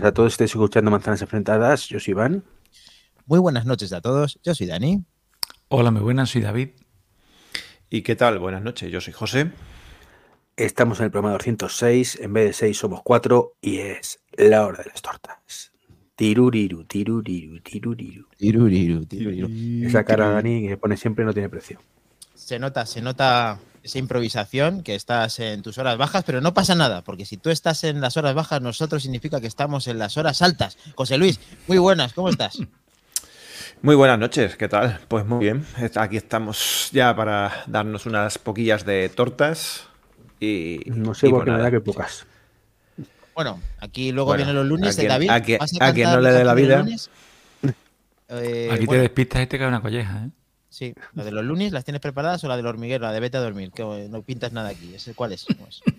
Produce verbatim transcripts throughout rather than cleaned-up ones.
buenas a todos. Estáis escuchando Manzanas Enfrentadas. Yo soy Iván. Muy buenas noches a todos. Yo soy Dani. Hola, muy buenas. Soy David. ¿Y qué tal? Buenas noches. Yo soy José. Estamos en el programa doscientos seis. En vez de seis somos cuatro y es la hora de las tortas. Tiruriru, tiruriru, tiruriru. Tiruriru, tiruriru. Esa cara, Dani, que se pone siempre no tiene precio. Se nota, se nota esa improvisación, que estás en tus horas bajas, pero no pasa nada, porque si tú estás en las horas bajas, nosotros significa que estamos en las horas altas. José Luis, muy buenas, ¿cómo estás? Muy buenas noches, ¿qué tal? Pues muy bien, aquí estamos ya para darnos unas poquillas de tortas y... No sé y por pues qué me nada. da que pocas. Bueno, aquí luego Bueno, vienen los lunes a quien- de David. a quien- ¿Vas a quien no cantar le dé la canción de vida. lunes? Eh, Aquí bueno, te despistas y te cae una colleja, ¿eh? sí, la de los lunes, ¿las tienes preparadas o la del hormiguero, la de vete a dormir? Que eh, no pintas nada aquí. ¿Ese cuál es? ¿Cómo es?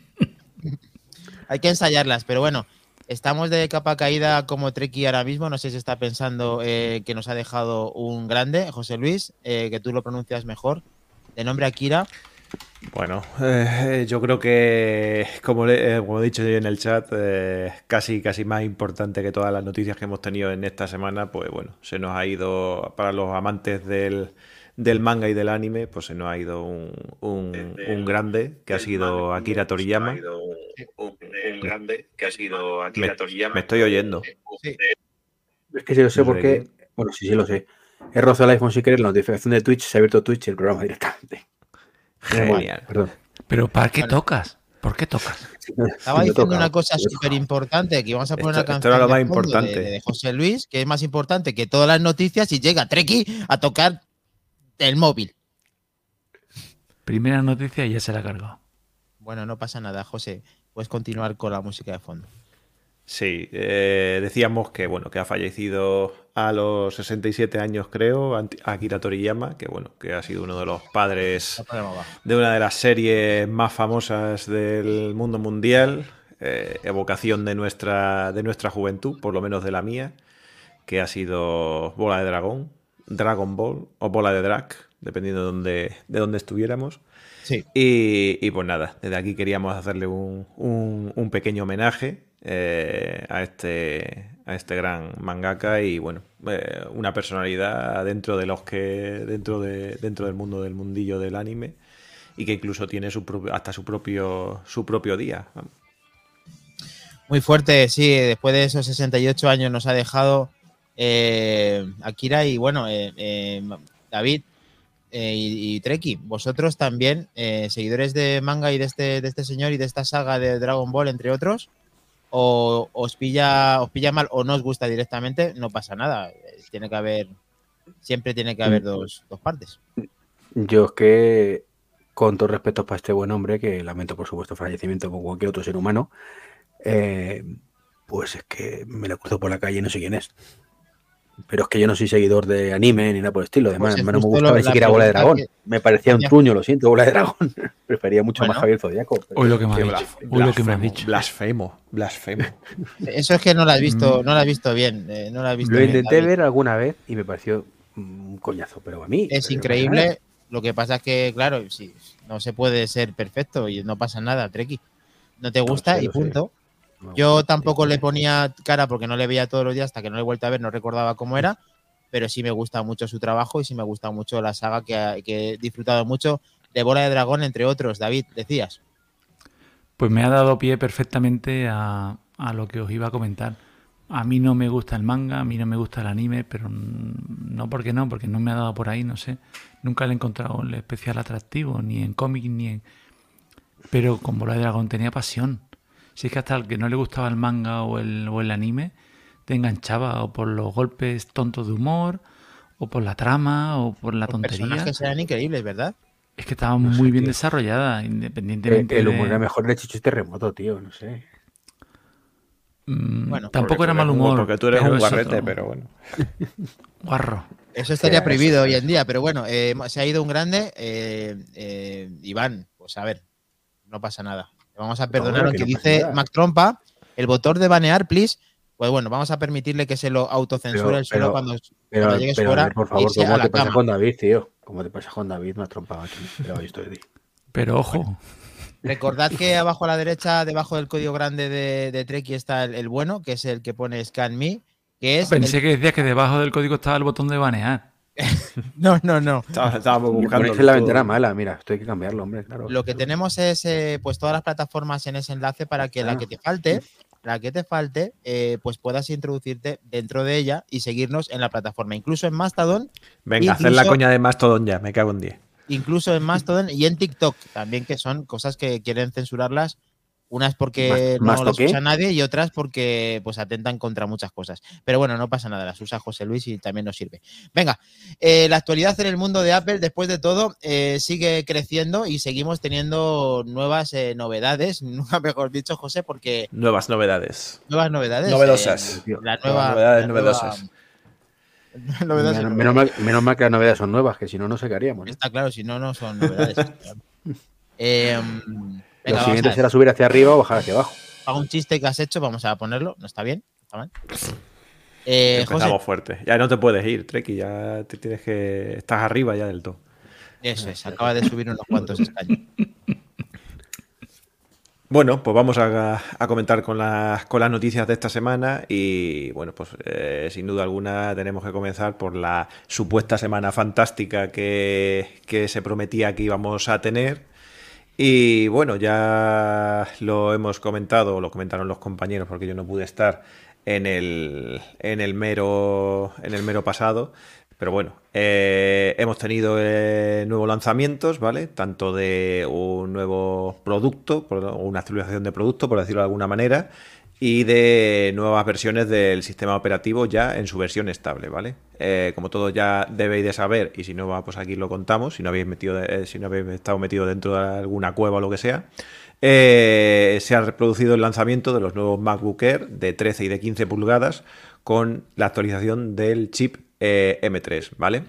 Hay que ensayarlas, pero bueno, estamos de capa caída como Treki ahora mismo. No sé si está pensando eh, que nos ha dejado un grande, José Luis, eh, que tú lo pronuncias mejor, de nombre Akira. Bueno, eh, yo creo que, como, le- eh, como he dicho yo en el chat, eh, casi, casi más importante que todas las noticias que hemos tenido en esta semana, pues bueno, se nos ha ido, para los amantes del, del manga y del anime, pues se nos ha ido un, un, un grande, que ha sido Akira Toriyama. Un, un grande que ha sido Akira Me, Toriyama. me estoy oyendo. Sí. Es que si lo sé No sé por qué. Bueno, sí, sí lo sé. He rozado el iPhone si queréis, la notificación de Twitch, se ha abierto Twitch y el programa directamente. Genial. Perdón. Pero ¿para qué Bueno. tocas? ¿Por qué tocas? Estaba Me diciendo toca, una cosa me toca. súper importante, que íbamos a poner Esto- una esto canción era lo de más fondo importante. de, de José Luis, que es más importante que todas las noticias, y llega Treki a tocar el móvil. Primera noticia y ya se la ha cargado. Bueno, no pasa nada, José. Puedes continuar con la música de fondo. Sí, eh, decíamos que bueno, que ha fallecido a los sesenta y siete años, creo, Anti- Akira Toriyama, que bueno, que ha sido uno de los padres No ponemos abajo. de una de las series más famosas del mundo mundial, eh, evocación de nuestra, de nuestra juventud, por lo menos de la mía, que ha sido Bola de Dragón, Dragon Ball o Bola de Drag, dependiendo de dónde, de dónde estuviéramos. Sí. Y, y pues nada, desde aquí queríamos hacerle un, un- un pequeño homenaje eh, a, este, a este gran mangaka y bueno, eh, una personalidad dentro de los que dentro de dentro del mundo del mundillo del anime y que incluso tiene su propio, hasta su propio su propio día. Muy fuerte, sí. Después de esos sesenta y ocho años nos ha dejado eh, Akira y bueno, eh, eh, David eh, y, y Treki. Vosotros también, eh, seguidores de manga y de este, de este señor y de esta saga de Dragon Ball, entre otros, o os pilla, os pilla mal o no os gusta directamente, no pasa nada. Eh, Tiene que haber, siempre tiene que haber dos, dos partes. Yo es que, con todo respeto para este buen hombre, que lamento por supuesto fallecimiento como cualquier otro ser humano, eh, pues es que me lo cruzo por la calle y no sé quién es. Pero es que yo no soy seguidor de anime ni nada por el estilo. Además, Pues es no me justo gustaba lo- ni la siquiera Bola de pregunta Dragón. que- Me parecía un Hacía- truño, lo siento, Bola de Dragón. Prefería mucho Bueno. más Javier Zodiaco. pero- Hoy lo que me ha Qué dicho. blas- Hoy lo que me has blasfemo, dicho. blasfemo, blasfemo. Eso es que no lo has visto, no lo has visto bien. eh, no lo has visto Lo bien, intenté David. ver alguna vez y me pareció un coñazo, pero a mí Es no increíble. pasa nada. Lo que pasa es que, claro, sí, no se puede ser perfecto y no pasa nada, Treki. No te No, gusta sé, y lo sé. punto. No, Yo no, tampoco sí, le sí. ponía cara porque no le veía todos los días, hasta que no le he vuelto a ver, no recordaba cómo era, pero sí me gusta mucho su trabajo y sí me gusta mucho la saga que, ha- que he disfrutado mucho de Bola de Dragón, entre otros. David, decías. Pues me ha dado pie perfectamente a, a lo que os iba a comentar. A mí no me gusta el manga, a mí no me gusta el anime, pero mm, no porque no, porque no me ha dado por ahí, no sé. Nunca le he encontrado el especial atractivo, ni en cómic, ni en... Pero con Bola de Dragón tenía pasión. Si es que hasta al que no le gustaba el manga o el, o el anime, te enganchaba o por los golpes tontos de humor, o por la trama, o por la Los tontería. personajes eran increíbles, ¿verdad? Es que estaba No sé, muy bien tío. desarrollada, Eh, independientemente el humor de... era mejor de Chicho y Terremoto, tío, no sé. Mm, Bueno, tampoco Porque era tú mal eres un- humor. Porque tú eres pero un es guarrete, otro- pero bueno. Guarro. Eso estaría Sí, prohibido eso, hoy eso. en día, pero bueno, eh, se ha ido un grande. eh, eh, Iván, pues a ver, no pasa nada. Le vamos a perdonar, No, aunque que no pasa dice nada. Mac Trompa, el botón de banear, please. Pues bueno, vamos a permitirle que se lo autocensure Pero- él solo pero- cuando, Pero, cuando llegue su pero a hora ver, por de favor, irse a ¿cómo la te pasa cama. con David, tío? ¿Cómo te pasa con David? Me ha trompado aquí. Pero esto de ti. Pero ojo, Recordad que abajo a la derecha, debajo del código grande de, de Treki, está el, el bueno, que es el que pone Scan Me, que es... Pensé el... que decías que debajo del código estaba el botón de banear. No, no, no. Estábamos buscando. Ponéis en la ventana mala, mira, esto hay que cambiarlo, hombre, claro. Lo que tenemos es eh, pues todas las plataformas en ese enlace para que la que te falte, la que te falte, eh, pues puedas introducirte dentro de ella y seguirnos en la plataforma, incluso en Mastodon. Venga, incluso, hacer la coña de Mastodon ya, me cago en diez. Incluso en Mastodon y en TikTok también, que son cosas que quieren censurarlas. Unas porque ¿Más, no más las qué? usa nadie y otras porque pues atentan contra muchas cosas. Pero bueno, no pasa nada, las usa José Luis y también nos sirve. Venga, eh, la actualidad en el mundo de Apple, después de todo, eh, sigue creciendo y seguimos teniendo nuevas eh, novedades, nunca mejor dicho, José, porque... Nuevas novedades. Nuevas novedades. Novedosas. Eh, la Nuevas nueva... novedades la novedosas. Nueva, novedades menos, y menos, novedades. mal, menos mal que las novedades son nuevas, que si no, no sacaríamos. ¿eh? Está claro, si no, no son novedades. eh, Lo venga, siguiente vamos a será subir hacia arriba o bajar hacia abajo. Hago un chiste que has hecho, vamos a ponerlo, no está bien, está mal. Eh, Empezamos José, fuerte. Ya no te puedes ir, Treki, ya te tienes que... Estás arriba ya del todo. eso es, acaba de subir unos cuantos escaños. Bueno, pues vamos a, a comentar con las, con las noticias de esta semana y bueno, pues eh, sin duda alguna tenemos que comenzar por la supuesta semana fantástica que, que se prometía que íbamos a tener. Y bueno, ya lo hemos comentado, lo comentaron los compañeros porque yo no pude estar en el, en el, mero, en el mero pasado. Pero bueno, eh, hemos tenido eh, nuevos lanzamientos, ¿vale? Tanto de un nuevo producto, o una actualización de producto, por decirlo de alguna manera, y de nuevas versiones del sistema operativo ya en su versión estable, ¿vale? Eh, como todos ya debéis de saber, y si no, pues aquí lo contamos, si no habéis, metido, eh, si no habéis estado metido dentro de alguna cueva o lo que sea, eh, se ha reproducido el lanzamiento de los nuevos MacBook Air de trece y de quince pulgadas con la actualización del chip eh, M tres, ¿vale?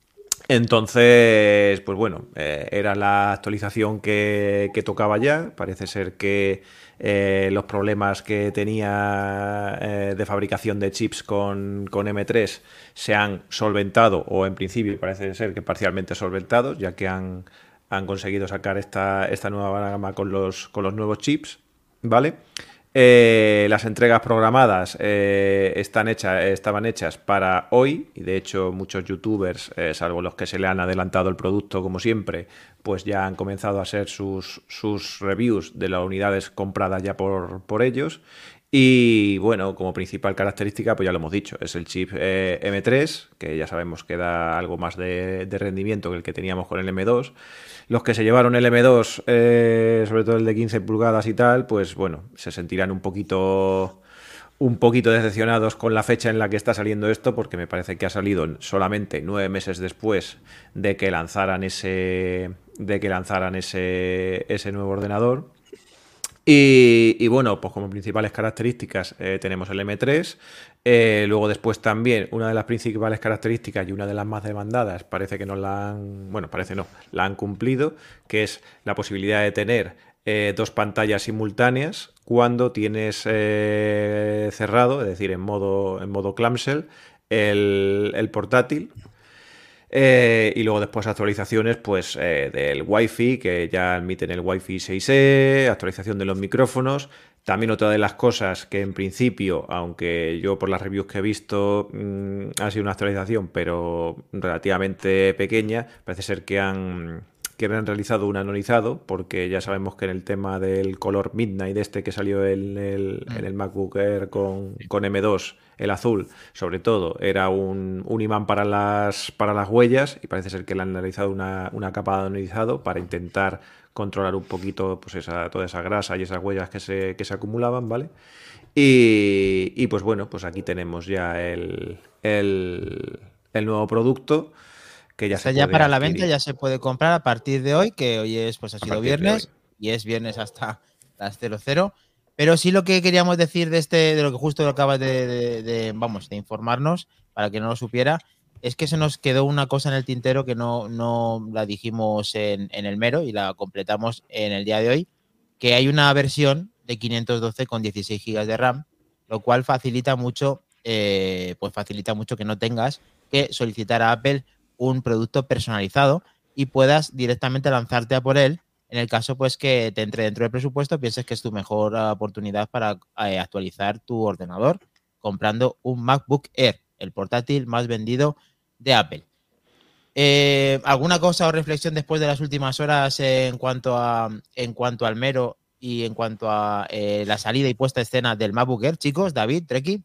Entonces, pues bueno, eh, era la actualización que, que tocaba ya. Parece ser que eh, los problemas que tenía eh, de fabricación de chips con, con M tres se han solventado, o en principio parece ser que parcialmente solventados, ya que han, han conseguido sacar esta, esta nueva gama con los, con los nuevos chips, ¿vale? Eh, las entregas programadas eh, están hechas, estaban hechas para hoy y de hecho muchos youtubers, eh, salvo los que se le han adelantado el producto como siempre, pues ya han comenzado a hacer sus, sus reviews de las unidades compradas ya por, por ellos. Y bueno, como principal característica, pues ya lo hemos dicho, es el chip eh, M tres, que ya sabemos que da algo más de, de rendimiento que el que teníamos con el M dos. Los que se llevaron el M dos, eh, sobre todo el de quince pulgadas y tal, pues bueno, se sentirán un poquito, un poquito decepcionados con la fecha en la que está saliendo esto, porque me parece que ha salido solamente nueve meses después de que lanzaran ese, de que lanzaran ese, ese nuevo ordenador. Y, y bueno, pues como principales características eh, tenemos el M tres, eh, luego después también una de las principales características y una de las más demandadas, parece que no la han, bueno, parece no, la han cumplido, que es la posibilidad de tener eh, dos pantallas simultáneas cuando tienes eh, cerrado, es decir, en modo, en modo clamshell, el, el portátil. Eh, y luego después actualizaciones pues eh, del Wi-Fi, que ya admiten el Wi-Fi seis E, actualización de los micrófonos. También otra de las cosas que en principio, aunque yo por las reviews que he visto mmm, ha sido una actualización, pero relativamente pequeña, parece ser que han, que han realizado un anonizado, porque ya sabemos que en el tema del color Midnight este que salió en el, en el MacBook Air con, con M dos, el azul, sobre todo, era un, un imán para las, para las huellas y parece ser que le han realizado una, una capa de anonizado para intentar controlar un poquito pues esa, toda esa grasa y esas huellas que se, que se acumulaban, ¿vale? Y, y pues bueno, pues aquí tenemos ya el, el, el nuevo producto que ya Está se ya puede para la adquirir. venta, ya se puede comprar a partir de hoy, que hoy es, pues ha A sido partir de viernes hoy. y es viernes hasta las cero cero. Pero sí lo que queríamos decir de este, de lo que justo acabas de, de, de, vamos, de informarnos, para que no lo supiera, es que se nos quedó una cosa en el tintero que no, no la dijimos en, en el mero y la completamos en el día de hoy, que hay una versión de quinientos doce con dieciséis gigas de RAM, lo cual facilita mucho, eh, pues facilita mucho que no tengas que solicitar a Apple un producto personalizado y puedas directamente lanzarte a por él en el caso pues que te entre dentro del presupuesto, pienses que es tu mejor uh, oportunidad para eh, actualizar tu ordenador comprando un MacBook Air, el portátil más vendido de Apple. Eh, ¿Alguna cosa o reflexión después de las últimas horas en cuanto a en cuanto al Mero y en cuanto a eh, la salida y puesta a escena del MacBook Air, chicos? David, Treki.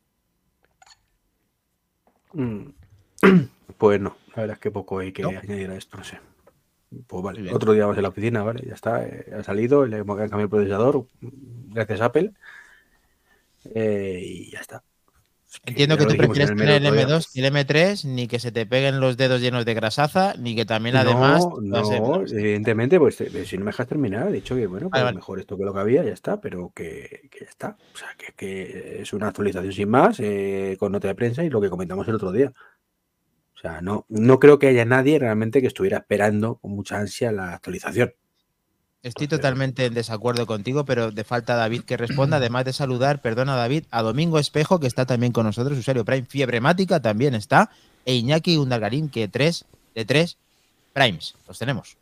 Mm. Pues no, la verdad es que poco hay que ¿No? añadir a esto, no sé. Pues Muy vale, bien. otro día más en la oficina, vale, ya está, eh, ha salido, le hemos cambiado el procesador, gracias a Apple, eh, y ya está. Es que Entiendo ya que lo tú dijimos en prefieres el tener el Mero M otro día. dos y el M tres, ni que se te peguen los dedos llenos de grasaza, ni que también además... No, pueda ser- no, evidentemente, pues eh, si no me dejas terminar, he dicho que bueno, Vale, pues vale. mejor esto que lo que había, ya está, pero que, que ya está. O sea, que, que es una actualización sin más, eh, con nota de prensa y lo que comentamos el otro día. O sea, no, no creo que haya nadie realmente que estuviera esperando con mucha ansia la actualización. Estoy Entonces, totalmente en desacuerdo contigo, pero de falta David que responda, además de saludar, perdona David, a Domingo Espejo, que está también con nosotros, usuario Prime, Fiebremática también está, e Iñaki Undalgarín, que tres de tres Primes, los tenemos.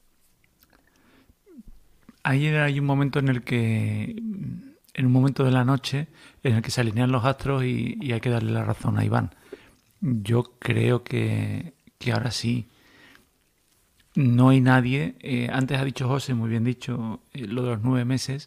Ayer hay un momento en el que, en un momento de la noche, en el que se alinean los astros y, y hay que darle la razón a Iván. Yo creo que, que ahora sí. No hay nadie. Eh, antes ha dicho José, muy bien dicho, eh, lo de los nueve meses.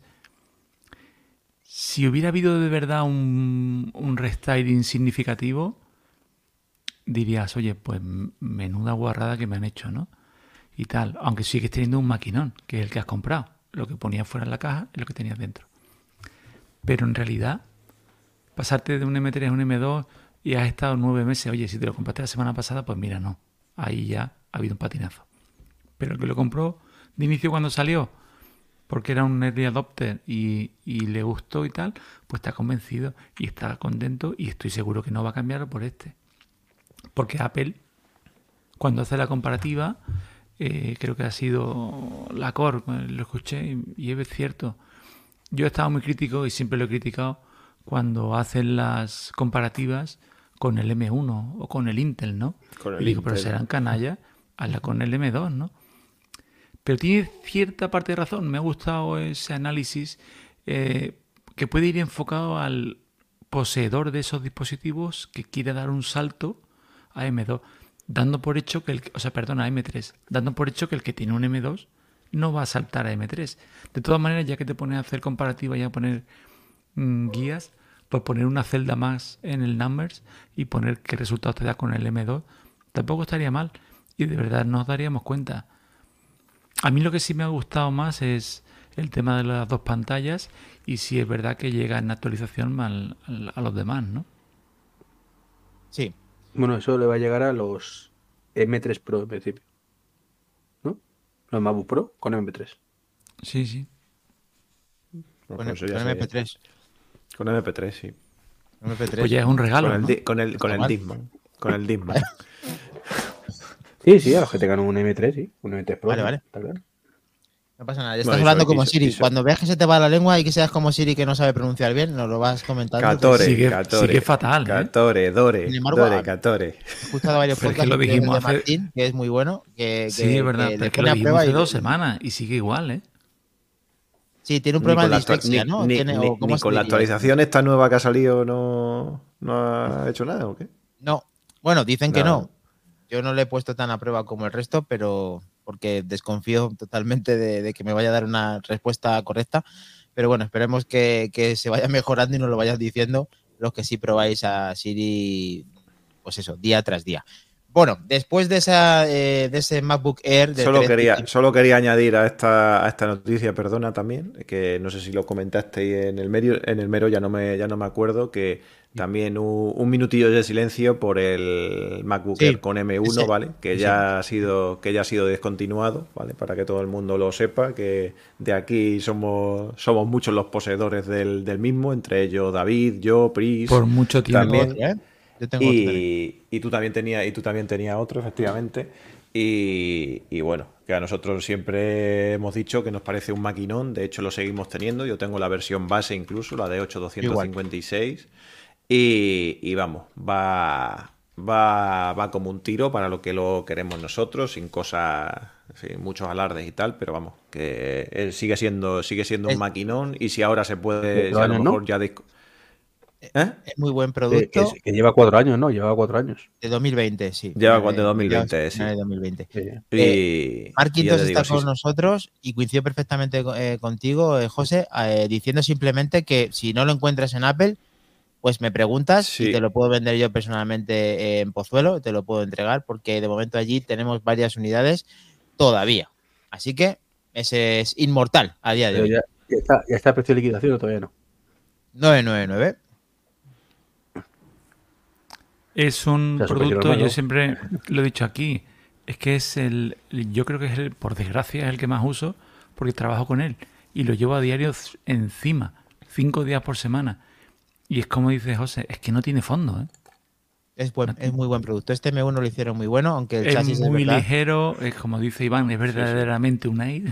Si hubiera habido de verdad un, un restyling significativo, dirías, oye, pues menuda guarrada que me han hecho, ¿no? Y tal. Aunque sigues teniendo un maquinón, que es el que has comprado. Lo que ponías fuera en la caja es lo que tenías dentro. Pero en realidad, pasarte de un M tres a un M dos y has estado nueve meses, oye, si te lo compraste la semana pasada, pues mira, no. Ahí ya ha habido un patinazo. Pero el que lo compró de inicio cuando salió, porque era un early adopter y, y le gustó y tal, pues está convencido y está contento y estoy seguro que no va a cambiar por este. Porque Apple, cuando hace la comparativa, eh, creo que ha sido la Core, lo escuché y es cierto. Yo he estado muy crítico y siempre lo he criticado cuando hacen las comparativas con el M uno o con el Intel, ¿no? Con el y digo, pero Intel. serán canallas, hazla con el M dos, ¿no? Pero tiene cierta parte de razón. Me ha gustado ese análisis eh, que puede ir enfocado al poseedor de esos dispositivos que quiere dar un salto a M dos, dando por hecho que el, o sea, perdona, a M tres, dando por hecho que el que tiene un M dos no va a saltar a M tres. De todas maneras, ya que te pones a hacer comparativa y a poner mmm, guías, pues poner una celda más en el Numbers y poner qué resultados te da con el M dos, tampoco estaría mal. Y de verdad nos daríamos cuenta. A mí lo que sí me ha gustado más es el tema de las dos pantallas y si es verdad que llega en actualización al, al, a los demás, ¿no? Sí. Bueno, eso le va a llegar a los M tres Pro en principio, ¿no? Los MacBook Pro con M tres. Sí, sí. Pues Con, eso con ya M sé. P tres. Con M P tres, sí. M P tres. Pues ya es un regalo, Con el, ¿no? di- con el, con el Está mal. Discman. Con el Discman. Sí, sí, a los que tengan un M tres, sí, un M tres Pro. Vale, sí, vale. está claro. No pasa nada, ya estás Bueno, hablando eso- como eso- Siri. eso- Cuando veas que se te va la lengua y que seas como Siri que no sabe pronunciar bien, nos lo vas comentando. Catore, Sigue- Catore. sigue fatal, ¿eh? Catore, Dore, Sin embargo, Dore, a- Catore. He escuchado varios Pero es que podcasts lo incluido el dijimos de hace- Martín, que es muy bueno. Que, Sí, que- es verdad, que pero le es que pone lo a dijimos prueba hace y- dos semanas y sigue igual, ¿eh? Sí, tiene un Ni problema con de la actua- dislexia, ni- ¿no? ni- Tiene- ni- o ¿cómo ni se con la diría? actualización esta nueva que ha salido no, no ha hecho nada, ¿o qué? No. Bueno, dicen que Nada. no. Yo no le he puesto tan a prueba como el resto, pero porque desconfío totalmente de, de que me vaya a dar una respuesta correcta. Pero bueno, esperemos que, que se vaya mejorando y nos lo vayan diciendo los que sí probáis a Siri, pues eso, día tras día. Bueno, después de esa eh, de ese MacBook Air de Solo trece quería, solo quería añadir a esta, a esta noticia, perdona también, que no sé si lo comentaste en el medio, en el mero ya no me, ya no me acuerdo, que también un, un minutillo de silencio por el MacBook Sí, Air con M uno, ese- ¿vale? Que ese. ya ha sido, que ya ha sido descontinuado, ¿vale? Para que todo el mundo lo sepa, que de aquí somos, somos muchos los poseedores del, del mismo, entre ellos David, yo, Pris. Por mucho tiempo. También. Otro, ¿eh? Yo tengo otro también. Y, y tú también tenías y tú también tenías otro, efectivamente. Y, y bueno, que a nosotros siempre hemos dicho que nos parece un maquinón. De hecho, lo seguimos teniendo. Yo tengo la versión base incluso, la de ocho doscientos cincuenta y seis. Y, y vamos, va, va, va como un tiro para lo que lo queremos nosotros, sin cosas, sí, muchos alardes y tal, pero vamos, que él sigue siendo, sigue siendo Es- un maquinón y si ahora se puede, Cuatro si a lo años, ¿no? mejor ya... disco- ¿Eh? Es muy buen Que, que, producto que lleva cuatro años, ¿no? Lleva cuatro años. de dos mil veinte, sí. Lleva Final de de, dos mil mediados- veinte, final sí. de dos mil veinte. Sí. Eh, Y, Marc y ya Quintos te digo, está sí, con sí. nosotros y coincido perfectamente eh, contigo, eh, José, eh, diciendo simplemente que si no lo encuentras en Apple, pues me preguntas y Sí. te lo puedo vender yo personalmente en Pozuelo, te lo puedo entregar porque de momento allí tenemos varias unidades todavía. Así que ese es inmortal a día de Pero hoy. ya, ya está, ya está a precio de liquidación o todavía no. nueve nueve nueve. Es un O sea, su precio producto, normal, yo ¿no? siempre lo he dicho aquí, es que es el, yo creo que es el, por desgracia, es el que más uso porque trabajo con él y lo llevo a diario c- encima, cinco días por semana. Y es como dice José, es que no tiene fondo, ¿eh? Es, buen, es muy buen producto. Este M uno lo hicieron muy bueno, aunque el Es chasis es muy verdad. ligero, es como dice Iván, es verdaderamente un aire.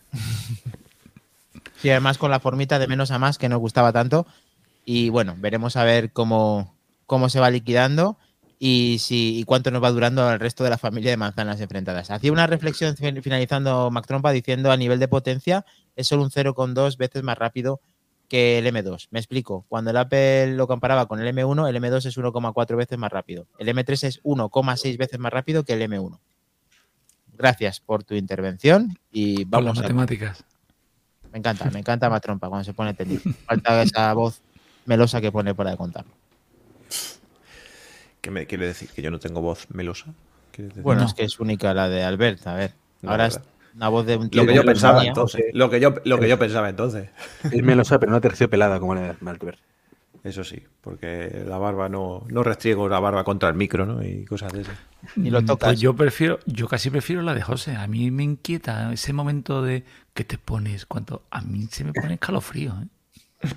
Sí, además con la formita de menos a más que nos gustaba tanto. Y bueno, veremos a ver cómo, cómo se va liquidando y si y cuánto nos va durando al resto de la familia de manzanas enfrentadas. Hacía una reflexión fin- finalizando Mac Trompa diciendo a nivel de potencia es solo un cero coma dos veces más rápido que el M dos. Me explico. Cuando el Apple lo comparaba con el M uno, el M dos es uno coma cuatro veces más rápido. El M tres es uno coma seis veces más rápido que el M uno. Gracias por tu intervención y Por las vamos a... matemáticas. Me encanta, me encanta Mac Trompa cuando se pone técnico. Falta esa voz melosa que pone por ahí contar. ¿Qué me quiere decir? ¿Que yo no tengo voz melosa? ¿Quieres decir? Bueno, No. es que es única la de Albert. A ver, No, ahora ¿verdad? es una voz de un tío Lo que yo con pensaba compañía. entonces. José. Lo que yo, lo que yo pensaba entonces. Es melosa, pero no terciopelada como la de Maltver. Eso sí, porque la barba no, no restriego la barba contra el micro, ¿no? Y cosas de esas. Ni lo Mm, tocas. Pues yo prefiero, yo casi prefiero la de José. A mí me inquieta ese momento de que te pones, cuando a mí se me pone escalofrío, ¿eh?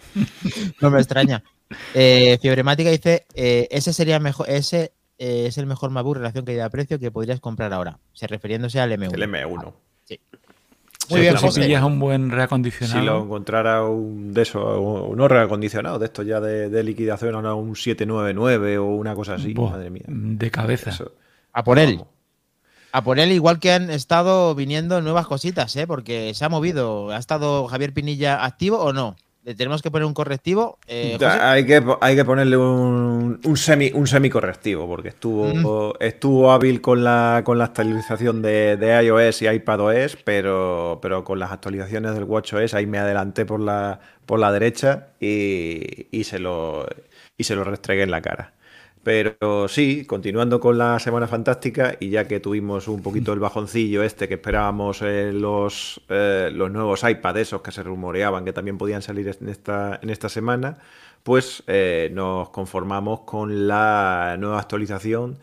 No me extraña. Eh, Fiebremática dice, eh, ese sería mejor, ese eh, es el mejor MacBook relación calidad-precio que podrías comprar ahora. Se refiriéndose al M uno. El M uno. Sí. Sí, Muy bien, claro, Si José. pillas un buen Si reacondicionado, lo encontrara un de esos, un no reacondicionado, de estos ya de, de liquidación, ahora un siete nueve nueve o una cosa así, buah, madre mía. de cabeza. Eso, A por él. vamos. A por él, igual que han estado viniendo nuevas cositas, ¿eh? Porque se ha movido. ¿Ha estado Javier Pinilla activo o no? ¿Le tenemos que poner un correctivo? Eh, José? Hay que, hay que ponerle un, un semi un semicorrectivo, porque estuvo, estuvo hábil con la, con la actualización de, de iOS y iPadOS, pero, pero con las actualizaciones del WatchOS ahí me adelanté por la, por la derecha y, y, se lo, y se lo restregué en la cara. Pero sí, continuando con la Semana Fantástica, y ya que tuvimos un poquito el bajoncillo este que esperábamos eh, los, eh, los nuevos iPad, esos que se rumoreaban que también podían salir en esta, en esta semana, pues eh, nos conformamos con la nueva actualización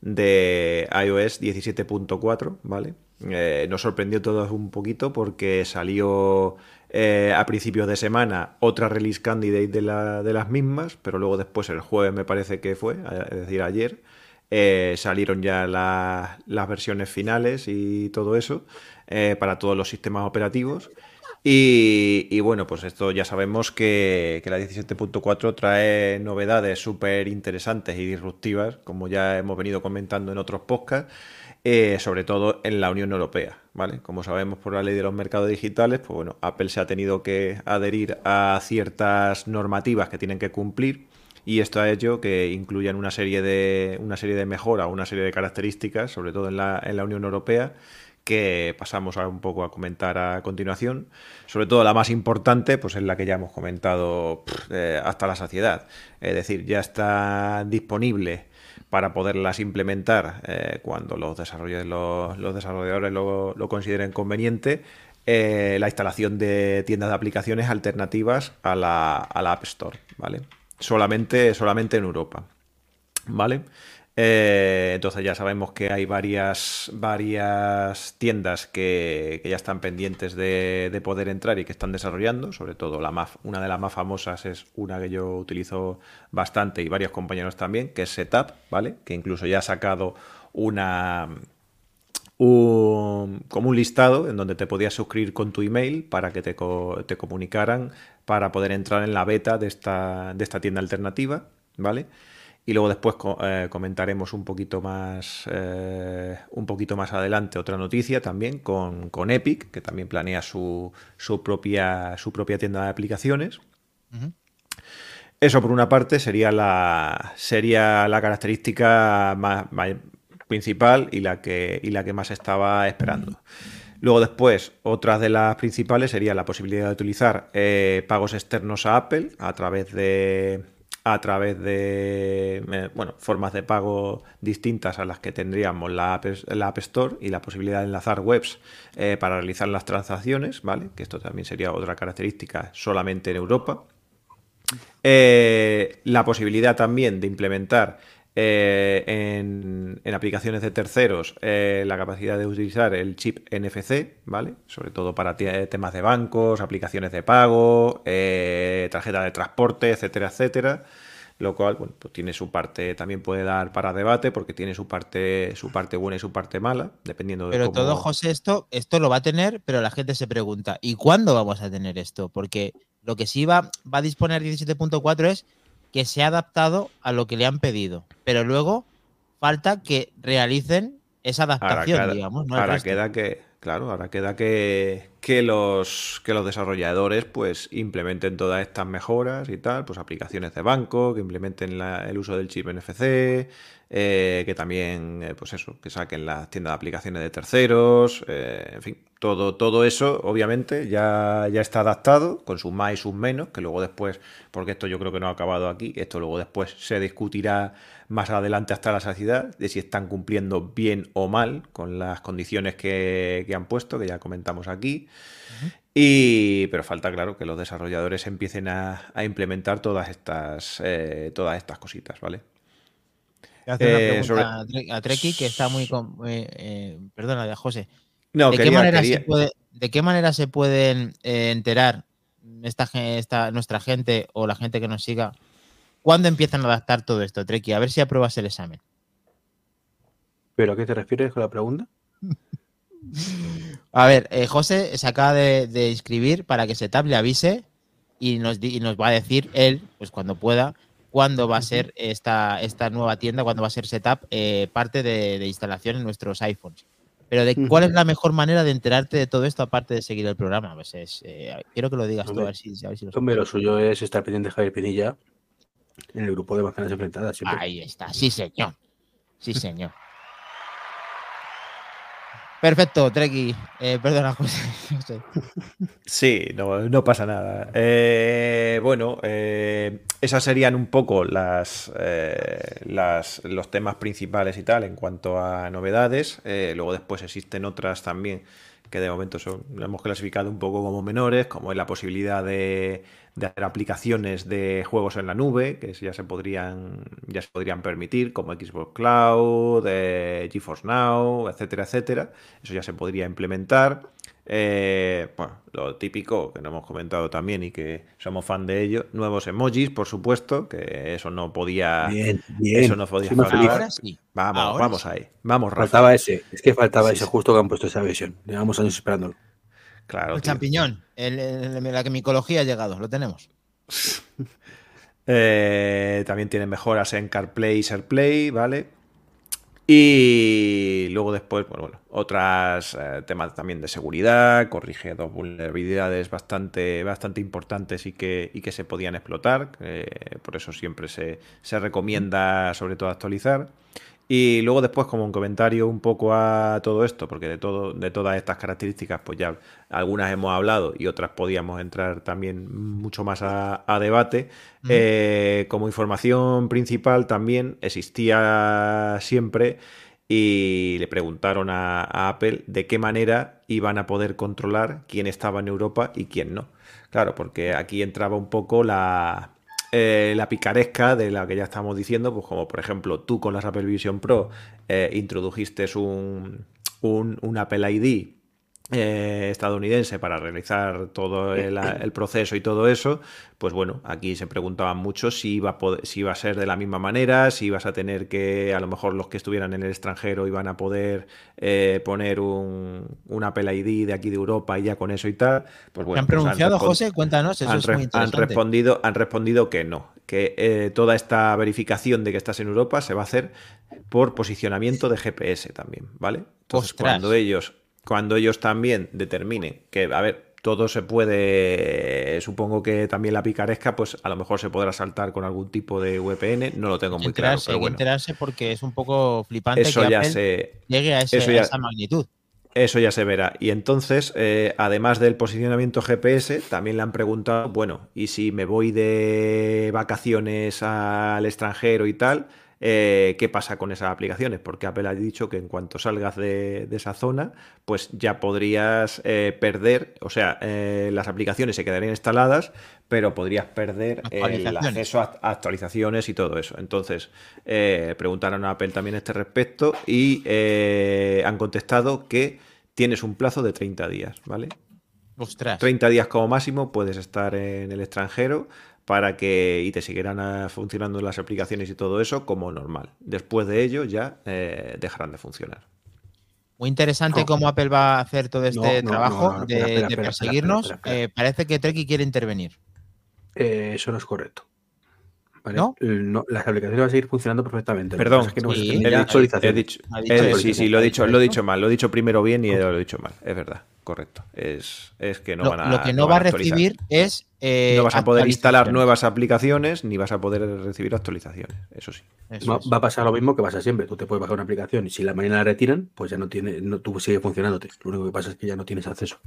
de iOS diecisiete punto cuatro, ¿vale? Eh, nos sorprendió todos un poquito porque salió eh, a principios de semana otra release candidate de, la, de las mismas, pero luego después el jueves me parece que fue, es decir, ayer, eh, salieron ya la, las versiones finales y todo eso eh, para todos los sistemas operativos. Y, y bueno, pues esto ya sabemos que, que la diecisiete punto cuatro trae novedades súper interesantes y disruptivas, como ya hemos venido comentando en otros podcasts. Eh, sobre todo en la Unión Europea, ¿vale? Como sabemos por la ley de los mercados digitales, pues bueno, Apple se ha tenido que adherir a ciertas normativas que tienen que cumplir y esto ha hecho que incluyan una serie de, una serie de mejoras, una serie de características, sobre todo en la, en la Unión Europea, que pasamos a un poco a comentar a continuación. Sobre todo la más importante, pues es la que ya hemos comentado pff, eh, hasta la saciedad. Es decir, ya está disponible para poderlas implementar eh, cuando los desarrolladores, los, los desarrolladores lo, lo consideren conveniente, eh, la instalación de tiendas de aplicaciones alternativas a la, a la App Store, ¿vale? Solamente, solamente en Europa, ¿vale? Eh, entonces ya sabemos que hay varias, varias tiendas que, que ya están pendientes de, de poder entrar y que están desarrollando, sobre todo la más, una de las más famosas es una que yo utilizo bastante y varios compañeros también, que es Setup, ¿vale? Que incluso ya ha sacado una... Un, como un listado en donde te podías suscribir con tu email para que te, co te comunicaran para poder entrar en la beta de esta, de esta tienda alternativa, ¿vale? Y luego después co- eh, comentaremos un poquito más eh, un poquito más adelante otra noticia también con, con Epic, que también planea su, su propia su propia tienda de aplicaciones. Ujú. Eso por una parte sería la sería la característica más, más principal y la que y la que más estaba esperando. Luego después, otras de las principales sería la posibilidad de utilizar eh, pagos externos a Apple a través de a través de eh, bueno, formas de pago distintas a las que tendríamos la App, la App Store, y la posibilidad de enlazar webs eh, para realizar las transacciones, ¿vale? Que esto también sería otra característica solamente en Europa. Eh, la posibilidad también de implementar eh, en, en aplicaciones de terceros eh, la capacidad de utilizar el chip N F C, ¿vale? Sobre todo para te- temas de bancos, aplicaciones de pago, eh, tarjeta de transporte, etcétera, etcétera. Lo cual, bueno, pues tiene su parte, también puede dar para debate porque tiene su parte, su parte buena y su parte mala, dependiendo de Pero cómo. todo, José, esto, esto lo va a tener, pero la gente se pregunta, ¿y cuándo vamos a tener esto? Porque lo que sí va, va a disponer diecisiete punto cuatro es que se ha adaptado a lo que le han pedido, pero luego falta que realicen esa Ahora adaptación, queda, digamos, no el ahora resto. queda que, claro, ahora queda que, que los, que los desarrolladores pues implementen todas estas mejoras y tal, pues aplicaciones de banco, que implementen la- el uso del chip N F C, eh, que también, eh, pues eso, que saquen las tiendas de aplicaciones de terceros, eh, en fin, todo, todo eso obviamente ya, ya está adaptado, con sus más y sus menos, que luego después, porque esto yo creo que no ha acabado aquí, esto luego después se discutirá más adelante hasta la saciedad, de si están cumpliendo bien o mal con las condiciones que, que han puesto, que ya comentamos aquí. Ujú. Y, pero falta, claro, que los desarrolladores empiecen a, a implementar todas estas, eh, todas estas cositas, ¿vale? Voy a hacer una Eh, sobre... pregunta a Tre- a Treki que está muy... com- eh, eh, perdona, José. No, ¿De qué quería, manera se quería... puede, de qué manera se pueden eh, enterar esta, gen- esta, nuestra gente o la gente que nos siga cuándo empiezan a adaptar todo esto, Treki? A ver si apruebas el examen. ¿Pero a qué te refieres con la pregunta? A ver, eh, José se acaba de, de inscribir para que Setup le avise y nos, di- y nos va a decir él, pues cuando pueda, cuándo va a ser esta, esta nueva tienda, cuándo va a ser Setup eh, parte de, de instalación en nuestros iPhones. Pero de cuál es la mejor manera de enterarte de todo esto aparte de seguir el programa. Pues es, eh, quiero que lo digas tú, a Hombre, ver si, a ver si lo sabes. Hombre, lo suyo es estar pendiente de Javier Pinilla en el grupo de manzanas enfrentadas siempre. Ahí está, sí señor. Sí señor. Perfecto, Treki. Eh, perdona, José. José. Sí, no, no pasa nada. Eh, bueno, eh, esas serían un poco las, eh, las, los temas principales y tal en cuanto a novedades. Eh, luego después existen otras también que de momento son, lo hemos clasificado un poco como menores, como es la posibilidad de, de hacer aplicaciones de juegos en la nube, que ya se podrían, ya se podrían permitir, como Xbox Cloud, eh, GeForce Now, etcétera, etcétera. Eso ya se podría implementar. Eh, bueno, lo típico que no hemos comentado también y que somos fan de ello, nuevos emojis, por supuesto, que eso no podía, Bien, eso bien. no podía Soy más feliz. Ahora faltar. sí. Vamos, Ahora vamos sí. ahí, vamos, Rafa. Faltaba ese. Es que faltaba Sí, ese sí. justo que han puesto esa versión. Llevamos años esperándolo. Claro, El tío. champiñón. El- el- la micología ha llegado. Lo tenemos. Eh, también tiene mejoras en CarPlay y SharePlay, ¿vale? Y luego después, pues bueno, otros eh, temas también de seguridad, corrige dos vulnerabilidades bastante, bastante importantes y que, y que se podían explotar, eh, por eso siempre se, se recomienda sobre todo actualizar. Y luego después como un comentario un poco a todo esto, porque de, todo, de todas estas características pues ya algunas hemos hablado y otras podíamos entrar también mucho más a, a debate. Mm. Eh, como información principal también existía siempre y le preguntaron a, a Apple de qué manera iban a poder controlar quién estaba en Europa y quién no. Claro, porque aquí entraba un poco la, eh, la picaresca de la que ya estamos diciendo, pues como por ejemplo tú con las Apple Vision Pro eh, introdujiste un, un, un Apple I D eh, estadounidense para realizar todo el, el proceso y todo eso, pues bueno, aquí se preguntaban mucho si iba, a poder, si iba a ser de la misma manera, si ibas a tener que, a lo mejor los que estuvieran en el extranjero iban a poder eh, poner un, un Apple I D de aquí de Europa y ya con eso y tal. Pues bueno, ¿Se han pues pronunciado, han José? Cuéntanos, eso han, es muy han interesante. respondido, han respondido que no, que eh, toda esta verificación de que estás en Europa se va a hacer por posicionamiento de G P S también, ¿vale? Entonces, Ostras. cuando ellos, cuando ellos también determinen que, a ver, todo se puede, supongo que también la picaresca, pues a lo mejor se podrá saltar con algún tipo de V P N, no lo tengo Hay que muy claro, enterarse, pero hay que bueno, enterarse porque es un poco flipante eso que ya Apple se, llegue a, ese- eso a ya, esa magnitud. eso ya se verá. Y entonces, eh, además del posicionamiento G P S, también le han preguntado, bueno, ¿y si me voy de vacaciones al extranjero y tal? Eh, ¿qué pasa con esas aplicaciones? Porque Apple ha dicho que en cuanto salgas de, de esa zona, pues ya podrías eh, perder, o sea, eh, las aplicaciones se quedarían instaladas, pero podrías perder el Actualizaciones. acceso a actualizaciones y todo eso. Entonces, eh, preguntaron a Apple también a este respecto y eh, han contestado que tienes un plazo de treinta días, ¿vale? Ostras. treinta días como máximo puedes estar en el extranjero para que y te seguirán ah, funcionando las aplicaciones y todo eso como normal. Después de ello ya eh, dejarán de funcionar. Muy interesante No. cómo Apple va a hacer todo este No, no, trabajo no, no, de, espera, espera, de espera, espera, perseguirnos. espera, espera, espera. Eh, parece que Treki quiere intervenir. Eh, eso no es correcto. ¿Vale? ¿No? No, las aplicaciones van a seguir funcionando perfectamente. Lo que Perdón, pasa es que no vas a sí, tener he ya dicho, he actualizaciones. dicho, Ha dicho he- eso, sí, sí, ha lo he dicho dicho, lo he eso. dicho mal, lo he dicho primero bien y lo he dicho mal, es verdad, correcto. Es, es que no Lo, van a, lo que no, no va a van a actualizar. recibir es eh, No vas a poder instalar actualizaciones. nuevas aplicaciones ni vas a poder recibir actualizaciones, eso sí. Eso Va, es. va a pasar lo mismo que pasa siempre. Tú te puedes bajar una aplicación y si la mañana la retiran, pues ya no tiene, no, tú sigue funcionándote. Lo único que pasa es que ya no tienes acceso.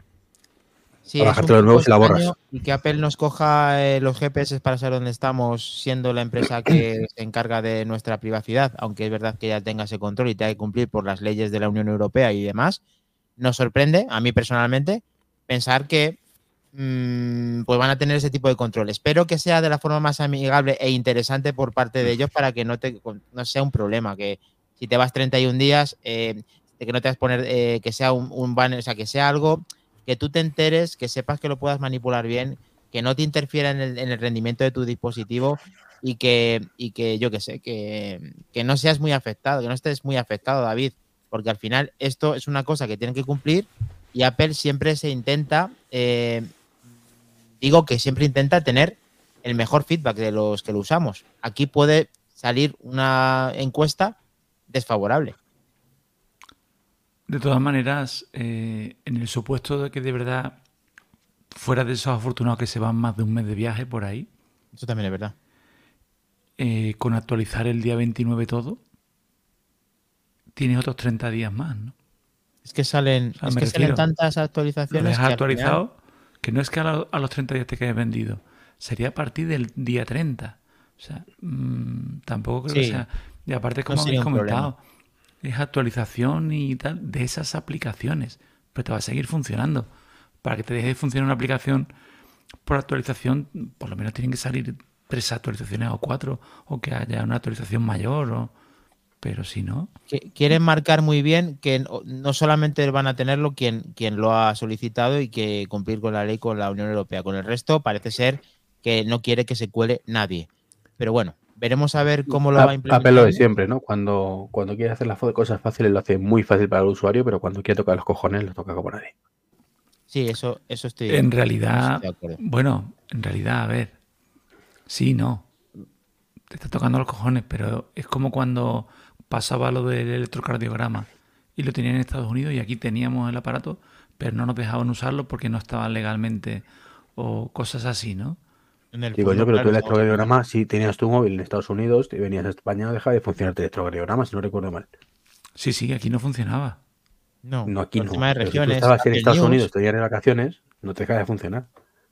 Sí, a es bajarte un los poco nuevos y la borras. extraño y que Apple nos coja eh, los G P S para saber dónde estamos, siendo la empresa que se encarga de nuestra privacidad, aunque es verdad que ya tenga ese control y tenga que cumplir por las leyes de la Unión Europea y demás. Nos sorprende, a mí personalmente, pensar que mmm, pues van a tener ese tipo de control. Espero que sea de la forma más amigable e interesante por parte de ellos para que no, te, no sea un problema, que si te vas treinta y un días, eh, que no te vas a poner, eh, que sea un, un banner, o sea, que sea algo que tú te enteres, que sepas que lo puedas manipular bien, que no te interfiera en el, en el rendimiento de tu dispositivo y que, y que yo qué sé, que, que no seas muy afectado, que no estés muy afectado, David, porque al final esto es una cosa que tienen que cumplir y Apple siempre se intenta, eh, digo que siempre intenta tener el mejor feedback de los que lo usamos. Aquí puede salir una encuesta desfavorable. De todas maneras, eh, en el supuesto de que de verdad fuera de esos afortunados que se van más de un mes de viaje por ahí, Eso también es verdad. eh, con actualizar el día veintinueve todo, tienes otros treinta días más, ¿no? Es que salen, O sea, es me que salen refiero, tantas Lo actualizaciones dejas que al actualizado, final, que no es que a, lo- a los treinta días te quedes vendido, sería a partir del día treinta. O sea, mmm, tampoco creo que sí, sea. Y aparte, no como sería habéis un comentado, es actualización y tal de esas aplicaciones, pero te va a seguir funcionando. Para que te deje de funcionar una aplicación por actualización, por lo menos tienen que salir tres actualizaciones o cuatro, o que haya una actualización mayor, o... pero si no, que quieren marcar muy bien que no, no solamente van a tenerlo quien, quien lo ha solicitado y que cumplir con la ley con la Unión Europea. Con el resto parece ser que no quiere que se cuele nadie. Pero bueno, veremos a ver cómo lo A- va Apple lo de implementando. siempre, ¿no? Cuando, cuando quiere hacer las fo- cosas fáciles lo hace muy fácil para el usuario, pero cuando quiere tocar los cojones lo toca como nadie. Sí, eso, eso estoy, en eso estoy realidad, de acuerdo. bueno, en realidad, a ver, sí, no, te está tocando los cojones, pero es como cuando pasaba lo del electrocardiograma y lo tenían en Estados Unidos y aquí teníamos el aparato, pero no nos dejaban usarlo porque no estaba legalmente o cosas así, ¿no? En el Digo fondo, yo, pero claro, tú el estamos hablando. electrocardiograma, si tenías tu móvil en Estados Unidos y venías a España, dejaba de funcionar el electrocardiograma, si no recuerdo mal. Sí, sí, aquí no funcionaba. No, No, aquí por no. tema de Pero si tú regiones, estabas en Apple Estados News, Unidos, te de vacaciones, no te deja de funcionar.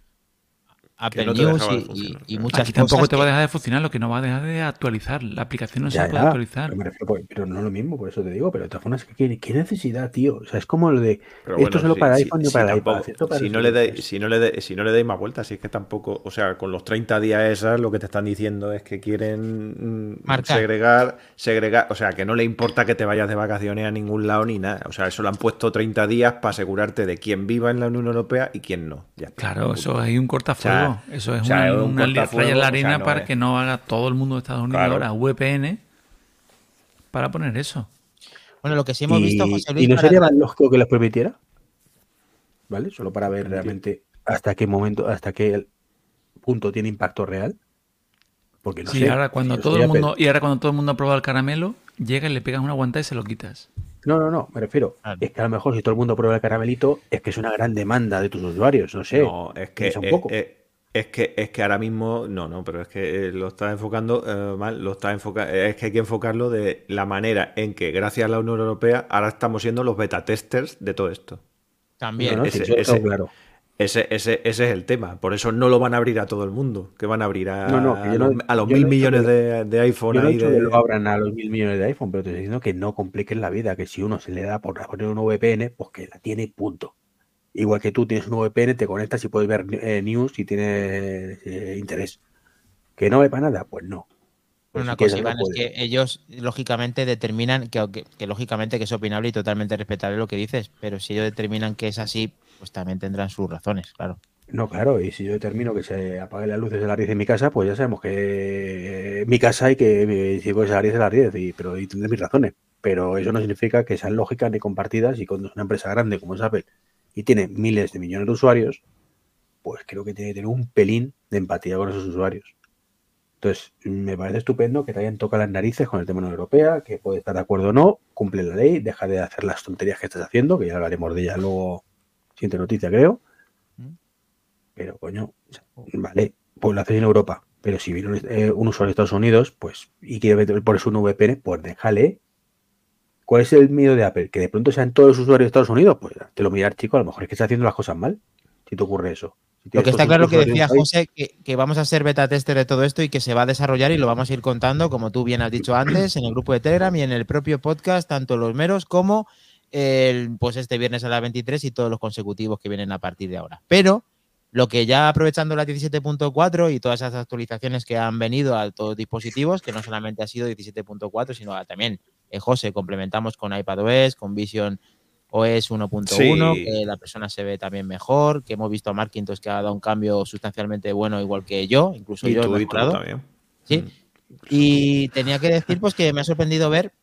Apple no te News dejaba de y, y- funcionar, y claro. muchas Aquí tampoco cosas te va a que- dejar de funcionar, lo que no va a dejar de actualizar. La aplicación no Ya, se puede ya, actualizar. pero, me refiero, pues, pero no es lo mismo, por eso te digo, pero de todas formas, ¿qué, qué necesidad, tío? O sea, es como lo de Pero esto bueno, solo si, para si- iPhone y si para el iPad, tampoco, esto para si no no sé le qué. dais, Pues, si no le dais, si no le dais más vueltas, si es que tampoco, o sea, con los treinta días esas lo que te están diciendo es que quieren mm, Marcar. segregar, segregar, o sea, que no le importa que te vayas de vacaciones a ningún lado ni nada. O sea, eso lo han puesto treinta días para asegurarte de quién viva en la Unión Europea y quién no. Ya está. Claro, eso es un cortafuego. O sea, eso es o sea, una, es un una li- cortafuego, raya en la o sea, arena no para es- que no haga todo el mundo de Estados Unidos Claro. ahora V P N para poner eso. Bueno, lo que sí hemos visto, y, José Luis, y no para sería tra- más lógico que los permitiera, ¿vale? Solo para ver Permitir. realmente hasta qué momento, hasta qué punto tiene impacto real. Porque no Sí, sé. ahora cuando si todo soy el mundo, Apple- y ahora cuando todo el mundo ha probado el caramelo, llega y le pegas una guantada y se lo quitas. No, no, no, me refiero. Claro. Es que a lo mejor si todo el mundo prueba el caramelito, es que es una gran demanda de tus usuarios, no sé. No, es que, Piensa un es, poco. es- es que es que ahora mismo, no, no, pero es que eh, lo estás enfocando eh, mal, lo estás enfoca es que hay que enfocarlo de la manera en que gracias a la Unión Europea ahora estamos siendo los beta testers de todo esto. No, También. no, sí, Ese, eso lo tengo ese, claro. ese, ese, ese es el tema. Por eso no lo van a abrir a todo el mundo, que van a abrir No, no, que a yo los, no, a los yo mil no he dicho que millones lo, de, de iPhone yo no he ahí dicho que lo de... abran a los mil millones de iPhone, pero te estoy diciendo que no compliquen la vida, que si uno se le da por poner un V P N, pues que la tiene y punto. Igual que tú tienes un V P N, te conectas y puedes ver eh, news si tienes eh, interés. ¿Que no ve para nada? Pues no. Pero Una si quieres cosa, hacerlo, Iván, es puedes. que ellos lógicamente determinan que, aunque- que lógicamente que es opinable y totalmente respetable lo que dices, pero si ellos determinan que es así, pues también tendrán sus razones, claro. No, claro, y si yo determino que se apaguen las luces de las diez en mi casa, pues ya sabemos que eh, mi casa y que eh, si puede ser a las diez de las diez, y, pero y tendré mis razones. Pero eso no significa que sean lógicas ni compartidas, y cuando es una empresa grande como es Apple y tiene miles de millones de usuarios, pues creo que tiene que tener un pelín de empatía con esos usuarios. Entonces, me parece estupendo que te hayan tocado las narices con el tema de la Unión Europea, que puede estar de acuerdo o no, cumple la ley, deja de hacer las tonterías que estás haciendo, que ya hablaremos de ellas luego, siguiente noticia creo. Pero, coño, vale, pues lo haces en Europa. Pero si viene un, eh, un usuario de Estados Unidos, pues, y quiere meter por eso un V P N, pues déjale. ¿Cuál es el miedo de Apple? ¿Que de pronto sean todos los usuarios de Estados Unidos? Pues te lo mirar, chico, a lo mejor es que está haciendo las cosas mal. Si te ocurre eso. Si Lo tienes que está todos claro tus que usuarios en decía un país, José, que, que vamos a ser beta tester de todo esto y que se va a desarrollar y lo vamos a ir contando, como tú bien has dicho antes, en el grupo de Telegram y en el propio podcast, tanto los meros como el, pues este viernes a las veintitrés y todos los consecutivos que vienen a partir de ahora. Pero lo que ya aprovechando la diecisiete punto cuatro y todas esas actualizaciones que han venido a todos los dispositivos, que no solamente ha sido diecisiete punto cuatro, sino también, eh, José, complementamos con iPadOS, con Vision O S uno punto uno, Sí, que la persona se ve también mejor, que hemos visto a Macintosh que ha dado un cambio sustancialmente bueno, igual que yo, incluso y yo he tú, y tú mejorado. también. ¿Sí? Y tenía que decir pues que me ha sorprendido ver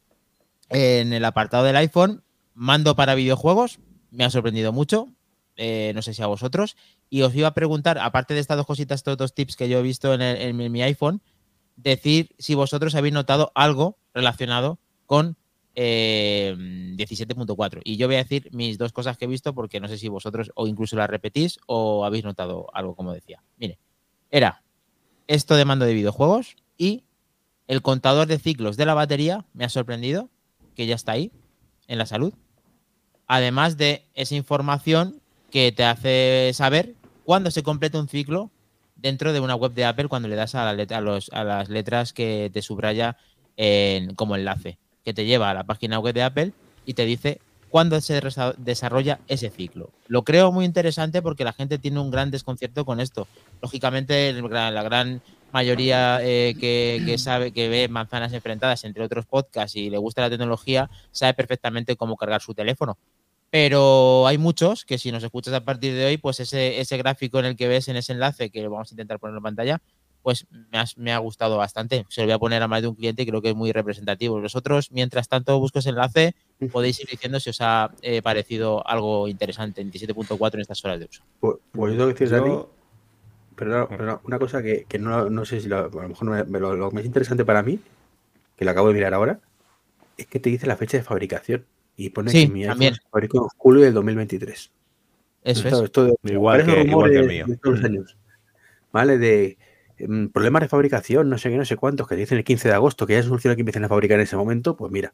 en el apartado del iPhone mando para videojuegos, me ha sorprendido mucho, eh, no sé si a vosotros, y os iba a preguntar, aparte de estas dos cositas, estos dos tips que yo he visto en, el, en mi, mi iPhone, decir si vosotros habéis notado algo relacionado con eh, diecisiete punto cuatro. Y yo voy a decir mis dos cosas que he visto porque no sé si vosotros o incluso las repetís o habéis notado algo, como decía. Mire, era esto de mando de videojuegos y el contador de ciclos de la batería me ha sorprendido, que ya está ahí, en la salud. Además de esa información que te hace saber cuándo se completa un ciclo dentro de una web de Apple cuando le das a, la letra, a, los, a las letras que te subraya en, como enlace, que te lleva a la página web de Apple y te dice cuándo se desarrolla ese ciclo. Lo creo muy interesante porque la gente tiene un gran desconcierto con esto. Lógicamente, la gran mayoría eh, que, que sabe, que ve Manzanas Enfrentadas, entre otros podcasts, y le gusta la tecnología, sabe perfectamente cómo cargar su teléfono. Pero hay muchos que si nos escuchas a partir de hoy, pues ese, ese gráfico en el que ves en ese enlace, que vamos a intentar poner en pantalla, pues me, has, me ha gustado bastante. Se lo voy a poner a más de un cliente y creo que es muy representativo. Vosotros, mientras tanto busco ese enlace, podéis ir diciendo si os ha eh, parecido algo interesante en diecisiete punto cuatro en estas horas de uso. Pues, pues yo tengo que decir, Dani, Yo... pero, pero una cosa que, que no, no sé si lo, a lo mejor no me, lo, lo más interesante para mí, que lo acabo de mirar ahora, es que te dice la fecha de fabricación. Y pone Sí, que mi también. iPhone se fabricó en julio del dos mil veintitrés. Eso esto, es. esto de, Igual que, igual que el mío. De todos los años. ¿Vale? De um, problemas de fabricación, no sé qué, no sé cuántos, que dicen el quince de agosto, que ya es un solución que empiecen a fabricar en ese momento, pues mira.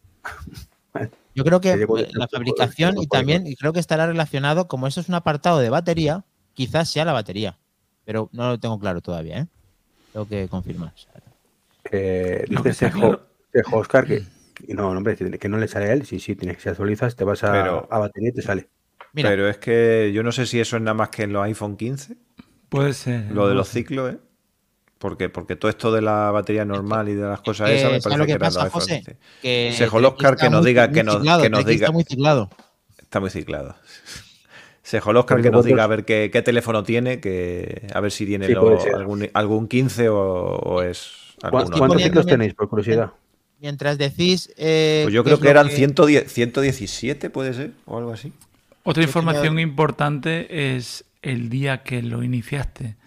Yo creo que la fabricación y también, y creo que estará relacionado, como eso es un apartado de batería, quizás sea la batería. Pero no lo tengo claro todavía, ¿eh? Tengo que confirmar. Eh, dice Sejo, claro. Sejo Oscar que, que no, hombre, que no le sale a él. Sí, sí, tienes que si actualizas, te vas a, pero, a batería y te sale. Mira. Pero es que yo no sé si eso es nada más que en los iPhone quince. Puede ser. Lo de los ciclos, ¿eh? Porque, porque todo esto de la batería normal y de las cosas eh, esas me parece lo que, que pasa, eran los José, iPhone quince. Que Sejo Oscar que nos muy, diga muy que nos, ciclado, que nos diga. Está muy ciclado. Está muy ciclado. Sejo Oscar que nos diga a ver qué, qué teléfono tiene, que a ver si tiene sí, lo, algún, algún quince o, o es. ¿Cuántos, ¿cuántos ciclos tenéis, por curiosidad? Mientras decís. Eh, pues yo creo que eran que... ciento diez, ciento diecisiete, puede ser, o algo así. Otra información importante es el día que lo iniciaste,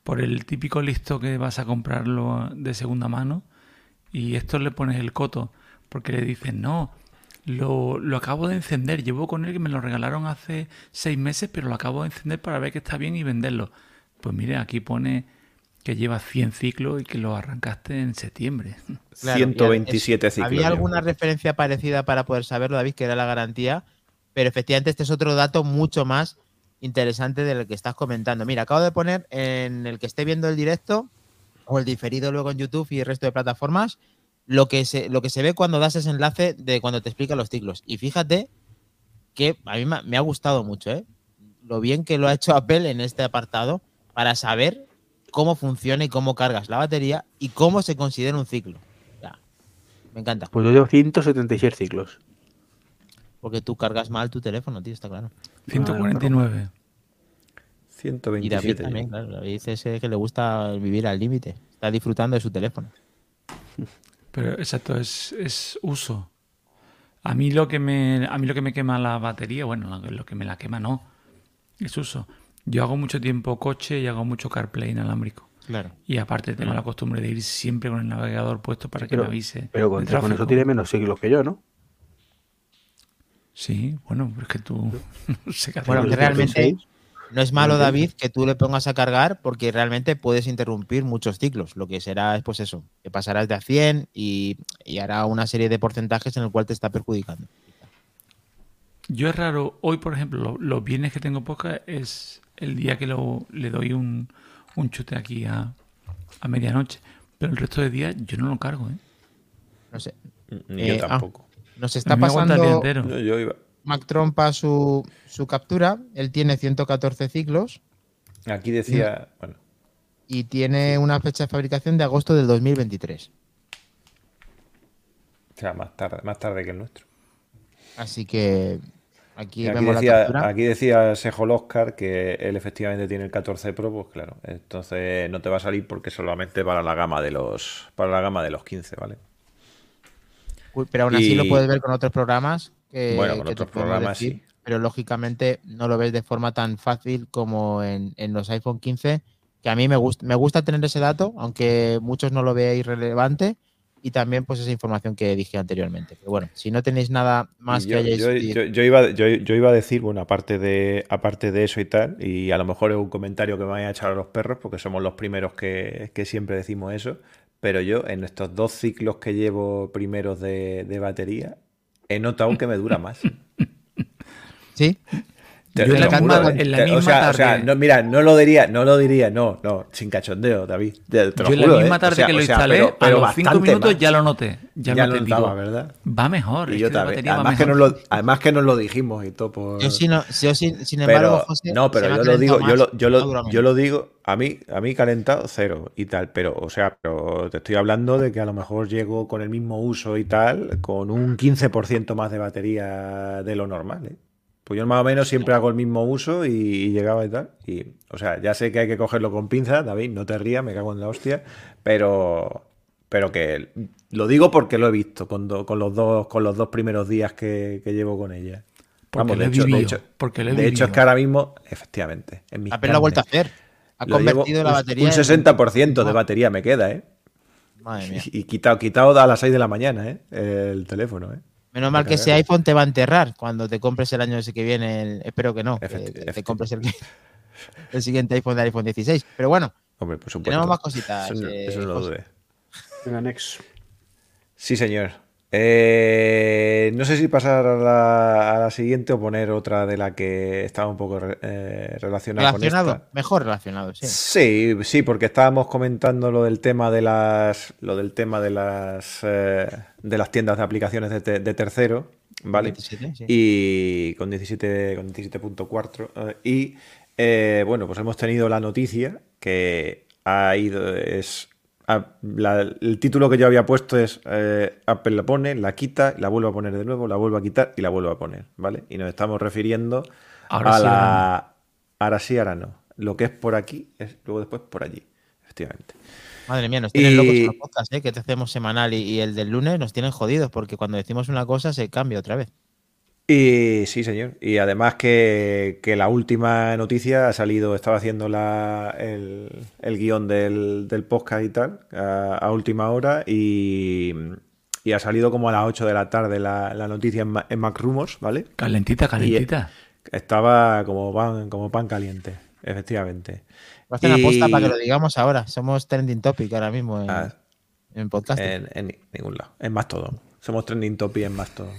por el típico listo que vas a comprarlo de segunda mano y esto le pones el coto porque le dices, no, lo, lo acabo de encender, llevo con él que me lo regalaron hace seis meses, pero lo acabo de encender para ver que está bien y venderlo. Pues mire, aquí pone que lleva cien ciclos y que lo arrancaste en septiembre. Claro, ciento veintisiete es- ciclos. Había ya. alguna referencia parecida para poder saberlo, David, que era la garantía, pero efectivamente este es otro dato mucho más interesante del que estás comentando. Mira, acabo de poner en el que esté viendo el directo o el diferido luego en YouTube y el resto de plataformas lo que se, lo que se ve cuando das ese enlace de cuando te explica los ciclos. Y fíjate que a mí me, me ha gustado mucho, ¿eh? Lo bien que lo ha hecho Apple en este apartado para saber cómo funciona y cómo cargas la batería y cómo se considera un ciclo. Ya, me encanta. Pues yo llevo ciento setenta y seis ciclos. Porque tú cargas mal tu teléfono, tío, está claro. ciento cuarenta y nueve. ciento Y David veintisiete. también, ya. claro. David es ese que le gusta vivir al límite. Está disfrutando de su teléfono. Pero exacto, es, es uso. A mí lo que me a mí lo que me quema la batería, bueno, lo, lo que me la quema no, es uso. Yo hago mucho tiempo coche y hago mucho CarPlay inalámbrico. Claro. Y aparte tengo la costumbre de ir siempre con el navegador puesto para que Pero, me avise. pero de con, con eso tráfico. tiene menos ciclos que yo, ¿no? Sí, bueno, pero es que tú no sé qué hacer. Bueno, Yo que los realmente dieciséis. no es malo, no David, que tú le pongas a cargar porque realmente puedes interrumpir muchos ciclos. Lo que será es pues eso, que pasarás de a cien y, y hará una serie de porcentajes en el cual te está perjudicando. Yo es raro, hoy por ejemplo, lo- los viernes que tengo podcast es el día que lo, le doy un, un chute aquí a, a medianoche. Pero el resto de días yo no lo cargo, ¿eh? No sé. Ni Eh, yo ah. tampoco. Nos A está mí me aguanta el día pasando entero. No, yo iba. Mac Trompa su, su captura. Él tiene ciento catorce ciclos Aquí decía, bueno, y tiene una fecha de fabricación de agosto del dos mil veintitrés. o sea, más tarde, más tarde que el nuestro. Así que aquí, Y aquí vemos la decía, captura. aquí decía Sejol Oscar que él efectivamente tiene el catorce Pro, pues claro, entonces no te va a salir porque solamente para la gama de los para la gama de los quince, ¿vale? Uy, pero aún así Y- lo puedes ver con otros programas que, Bueno, con que te otros podemos programas, decir, sí. pero lógicamente no lo ves de forma tan fácil como en, en los iPhone quince, que a mí me gusta, me gusta tener ese dato, aunque muchos no lo veáis relevante, y también pues esa información que dije anteriormente. Pero bueno, si no tenéis nada más Y que yo, hayáis... yo, yo, yo iba, yo, yo iba a decir, bueno, aparte de, aparte de eso y tal, y a lo mejor es un comentario que me vaya a echar a los perros, porque somos los primeros que, que siempre decimos eso, pero yo en estos dos ciclos que llevo primeros de, de batería, he notado que me dura más. ¿Sí? Te- Yo te en la lo misma- juro, en la te- misma o sea, tarde- o sea, no, mira, no lo diría, no lo diría, no, no, sin cachondeo, David. Te, te lo Yo en juro, la misma ¿eh? tarde O sea, que lo o sea, instalé, pero- pero a los cinco bastante minutos más. ya lo noté. Ya, Ya noté, lo digo, notaba, ¿verdad? va mejor. Y es yo que la también. batería va Además que, mejor. nos lo, además que nos lo dijimos y todo por... Yo, sí no, yo sí- sin embargo, Pero, José, no, pero se me ha yo lo calentado digo, yo más, lo, yo ha lo, durado yo menos. lo digo, a mí, a mí calentado cero y tal, pero, o sea, pero te estoy hablando de que a lo mejor llego con el mismo uso y tal, con un quince por ciento más de batería de lo normal, ¿eh? Pues yo más o menos siempre hago el mismo uso y, y llegaba y tal. Y, o sea, ya sé que hay que cogerlo con pinzas, David, no te rías, me cago en la hostia, pero, pero que lo digo porque lo he visto con, do- con los dos, con los dos primeros días que, que llevo con ella. Porque Vamos, lo de he hecho, de vivido, hecho, porque lo he de hecho es vivido. que ahora mismo, efectivamente, en mis Apple lo ha vuelto a carnes, hacer. Ha lo llevo convertido la un- batería un en- sesenta por ciento de batería me queda, ¿eh? Madre mía. Y, y quitado, quitado a las seis de la mañana, ¿eh? El teléfono, ¿eh? Menos mal Para que ese cargarlo. iPhone te va a enterrar cuando te compres el año ese que viene. el- espero que no. que Efecti- te efecti- compres el, el siguiente iPhone de iPhone dieciséis. Pero bueno, Hombre, por supuesto. tenemos más cositas. Eso, no- eh, eso no lo José. dudes. Venga, next. Sí, señor. Eh, no sé si pasar a la, a la siguiente o poner otra de la que estaba un poco re- eh, relacionada con Relacionado, esta. mejor relacionado, sí. Sí, sí, porque estábamos comentando lo del tema de las, lo del tema de las, eh, de las tiendas de aplicaciones de, te- de tercero, ¿vale? diecisiete, sí. Y con diecisiete, con diecisiete punto cuatro eh, y eh, bueno, pues hemos tenido la noticia que ha ido es a- la- el título que yo había puesto es eh, Apple la pone, la quita, la vuelve a poner de nuevo, la vuelve a quitar y la vuelve a poner, ¿vale? Y nos estamos refiriendo Ahora a sí, la ahora sí, ahora no. Lo que es por aquí es luego después por allí, efectivamente. Madre mía, nos tienen Y- locos en los podcasts, ¿eh? Que te hacemos semanal y, y el del lunes nos tienen jodidos porque cuando decimos una cosa se cambia otra vez. Y sí, señor. Y además que, que la última noticia ha salido, estaba haciendo la, el, el guión del, del podcast y tal, a, a última hora, y, y ha salido como a las ocho de la tarde la, la noticia en, en MacRumors, ¿vale? Calentita, calentita. Y estaba como pan, como pan caliente, efectivamente. Va a hacer una Y- posta para que lo digamos ahora. Somos trending topic ahora mismo en, Ah, en podcast. en, en ningún lado. En Mastodon. Somos trending topic en Mastodon.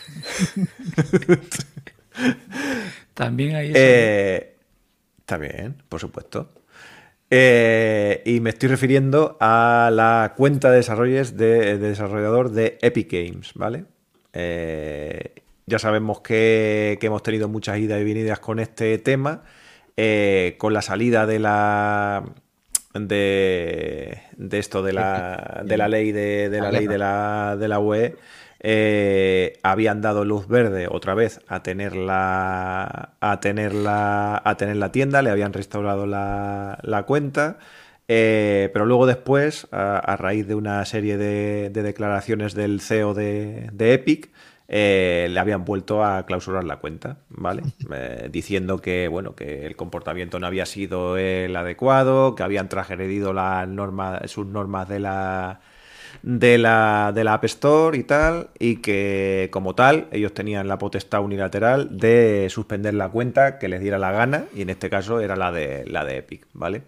También hay eso. Eh, está bien, por supuesto. Eh, y me estoy refiriendo a la cuenta de, desarrolles de, de desarrollador de Epic Games, ¿vale? Eh, ya sabemos que, que hemos tenido muchas idas y venidas con este tema. Eh, con la salida de la de, de esto de la, de la ley de, de la ley de la, de la U E, eh, habían dado luz verde otra vez a tener la a tener la, a tener la tienda, le habían restaurado la, la cuenta, eh, pero luego después, a, a raíz de una serie de, de declaraciones del C E O de, de Epic, eh, le habían vuelto a clausurar la cuenta, ¿vale? Eh, diciendo que, bueno, que el comportamiento no había sido el adecuado, que habían transgredido las normas, sus normas de la de la, de la App Store y tal, y que como tal ellos tenían la potestad unilateral de suspender la cuenta que les diera la gana, y en este caso era la de, la de Epic, ¿vale?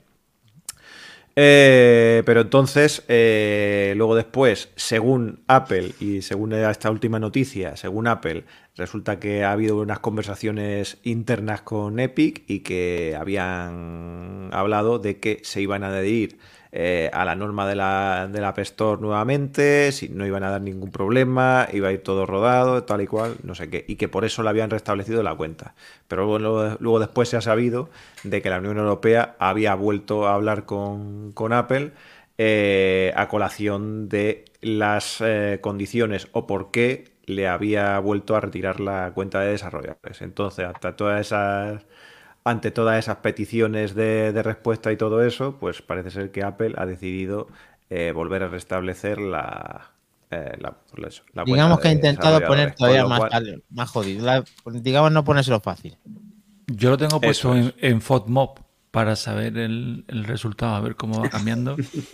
Eh, pero entonces, eh, luego después, según Apple y según esta última noticia, según Apple, resulta que ha habido unas conversaciones internas con Epic y que habían hablado de que se iban a adherir eh, a la norma de la, de la App Store nuevamente, si no iban a dar ningún problema, iba a ir todo rodado, tal y cual, no sé qué, y que por eso le habían restablecido la cuenta. Pero luego, luego después se ha sabido de que la Unión Europea había vuelto a hablar con, con Apple eh, a colación de las eh, condiciones o por qué le había vuelto a retirar la cuenta de desarrolladores. Entonces, hasta todas esas... Ante todas esas peticiones de, de respuesta y todo eso, pues parece ser que Apple ha decidido eh, volver a restablecer la, eh, la, pues eso, la Digamos cuenta que ha de intentado poner desarrolladores, todavía con lo más, cual- al- más jodido. La- digamos, no ponérselo fácil. Yo lo tengo puesto Eso es. en, en FODMOB para saber el, el resultado, a ver cómo va cambiando.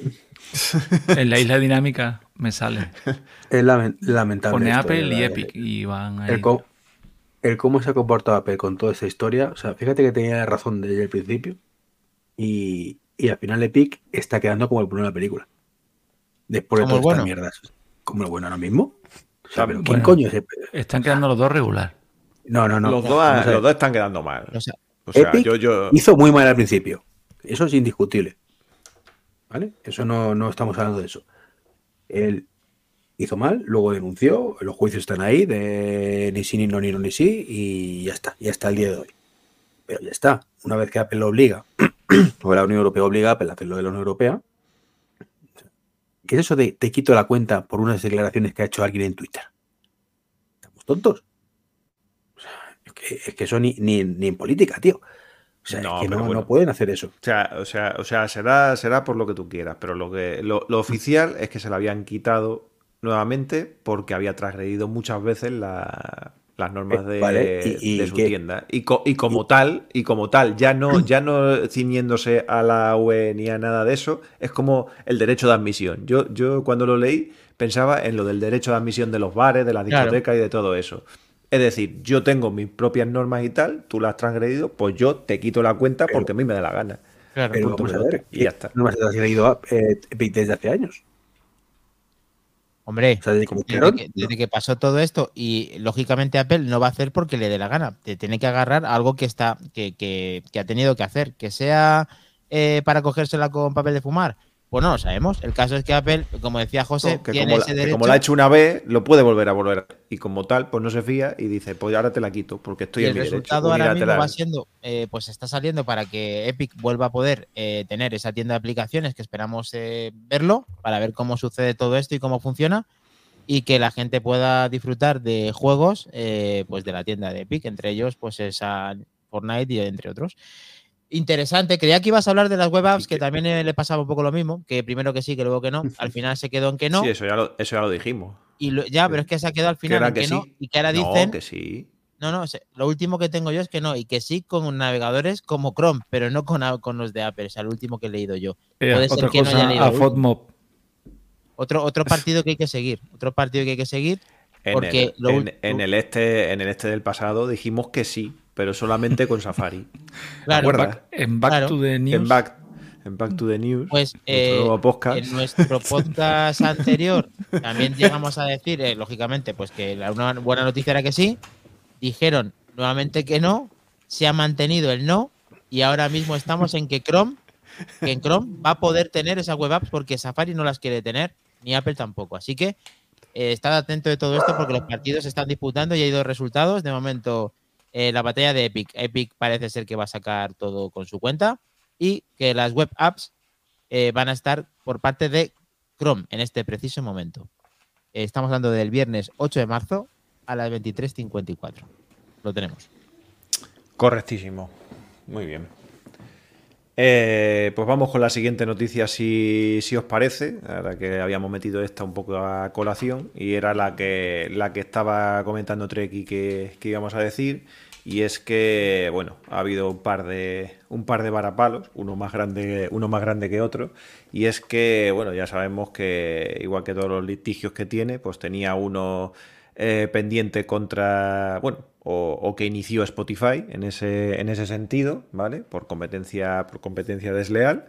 En la isla dinámica me sale. Es lamen- lamentable. Pone esto, Apple de y verdad, Epic y van ahí. El, co- el cómo se ha comportado Apple con toda esta historia. O sea, fíjate que tenía razón desde el principio. Y, y al final Epic está quedando como el bueno de la película. Después de Como el todas estas bueno. mierdas. Como el bueno ahora mismo. O sea, pero ¿quién Bueno, coño es Epic? Están quedando los dos regular. No, no, no. los, no, dos, vamos a ver. los dos están quedando mal. O sea, O sea, Epic yo, yo... hizo muy mal al principio. Eso es indiscutible. ¿Vale? Eso no, no estamos hablando de eso. Él hizo mal, luego denunció, los juicios están ahí, de ni sí, ni no, ni no, ni sí, y ya está, ya está el día de hoy. Pero ya está. Una vez que Apple lo obliga, o la Unión Europea obliga a Apple a hacerlo de la Unión Europea, ¿qué es eso de te quito la cuenta por unas declaraciones que ha hecho alguien en Twitter? ¿Estamos tontos? O sea, es que, es que eso ni, ni, ni en política, tío. O sea, No, es que pero no, bueno. no pueden hacer eso. O sea, o sea, o sea será, será por lo que tú quieras, pero lo, que, lo, lo oficial es que se la habían quitado nuevamente porque había transgredido muchas veces la- las normas Eh, de, vale, y- y de su qué- tienda. Y, co- y como tal, y como tal, ya no, ya no ciñéndose a la U E ni a nada de eso, es como el derecho de admisión. Yo, yo cuando lo leí pensaba en lo del derecho de admisión de los bares, de las Claro. discotecas y de todo eso. Es decir, yo tengo mis propias normas y tal, tú las has transgredido, pues yo te quito la cuenta Pero- porque a mí me da la gana. claro. Pero punto, vamos a pelota. ver, Y ya está. no más has leído eh, Epic desde hace años. Hombre, O sea, desde que desde hicieron, que, desde que pasó todo esto, y lógicamente Apple no va a hacer porque le dé la gana. Te tiene que agarrar a algo que está, que, que- que ha tenido que hacer. Que sea eh, para cogérsela con papel de fumar. Pues no lo sabemos. El caso es que Apple, como decía José, No, que, tiene como la, ese que derecho. como la ha hecho una vez, lo puede volver a volver a hacer. Y como tal, pues no se fía y dice, pues ahora te la quito porque estoy Y en el mi derecho resultado ahora mismo unilateral. va siendo, eh, pues está saliendo para que Epic vuelva a poder eh, tener esa tienda de aplicaciones que esperamos eh, verlo, para ver cómo sucede todo esto y cómo funciona, y que la gente pueda disfrutar de juegos eh, pues de la tienda de Epic, entre ellos pues esa Fortnite y entre otros. Interesante, creía que ibas a hablar de las web apps, Y que que- también eh, le pasaba un poco lo mismo, que primero que sí, que luego que no, al final se quedó en que no, Sí, eso ya lo, eso ya lo dijimos. y lo- ya, pero es que se ha quedado al final era en que que, no, sí. y que ahora No, dicen que sí. No, no, lo último que tengo yo es que no, y que sí con navegadores como Chrome, pero no con, con los de Apple, o sea, el último que he leído yo. Eh, Puede otra ser que no cosa haya leído a el último. FODMOP. Otro, otro partido que hay que seguir, otro partido que hay que seguir, En porque el, lo en, ul- en el este, en el este del pasado dijimos que sí, pero solamente con Safari. ¿Te Claro, acuerdas? En Back Claro. to the News. En Back, en Back to the News, Pues nuestro eh, nuevo podcast. en nuestro podcast anterior también llegamos a decir, eh, lógicamente, pues que la, una buena noticia era que sí. Dijeron nuevamente que no, se ha mantenido el no y ahora mismo estamos en que Chrome, que en Chrome va a poder tener esas web apps porque Safari no las quiere tener, ni Apple tampoco. Así que eh, estad atento de todo esto porque los partidos se están disputando y hay dos resultados. De momento, eh, la batalla de Epic. Epic parece ser que va a sacar todo con su cuenta y que las web apps eh, van a estar por parte de Chrome en este preciso momento. Eh, estamos hablando del viernes ocho de marzo a las veintitrés cincuenta y cuatro. Lo tenemos. Correctísimo. Muy bien. Eh, pues vamos con la siguiente noticia, si, si os parece, ahora que habíamos metido esta un poco a colación, y era la que, la que estaba comentando Treki que, que íbamos a decir, y es que, bueno, ha habido un par de un par de varapalos, uno más grande, uno más grande que otro, y es que, bueno, ya sabemos que, igual que todos los litigios que tiene, pues tenía uno eh, pendiente contra, bueno, o, o que inició Spotify en ese, en ese sentido, ¿vale? Por competencia, por competencia desleal.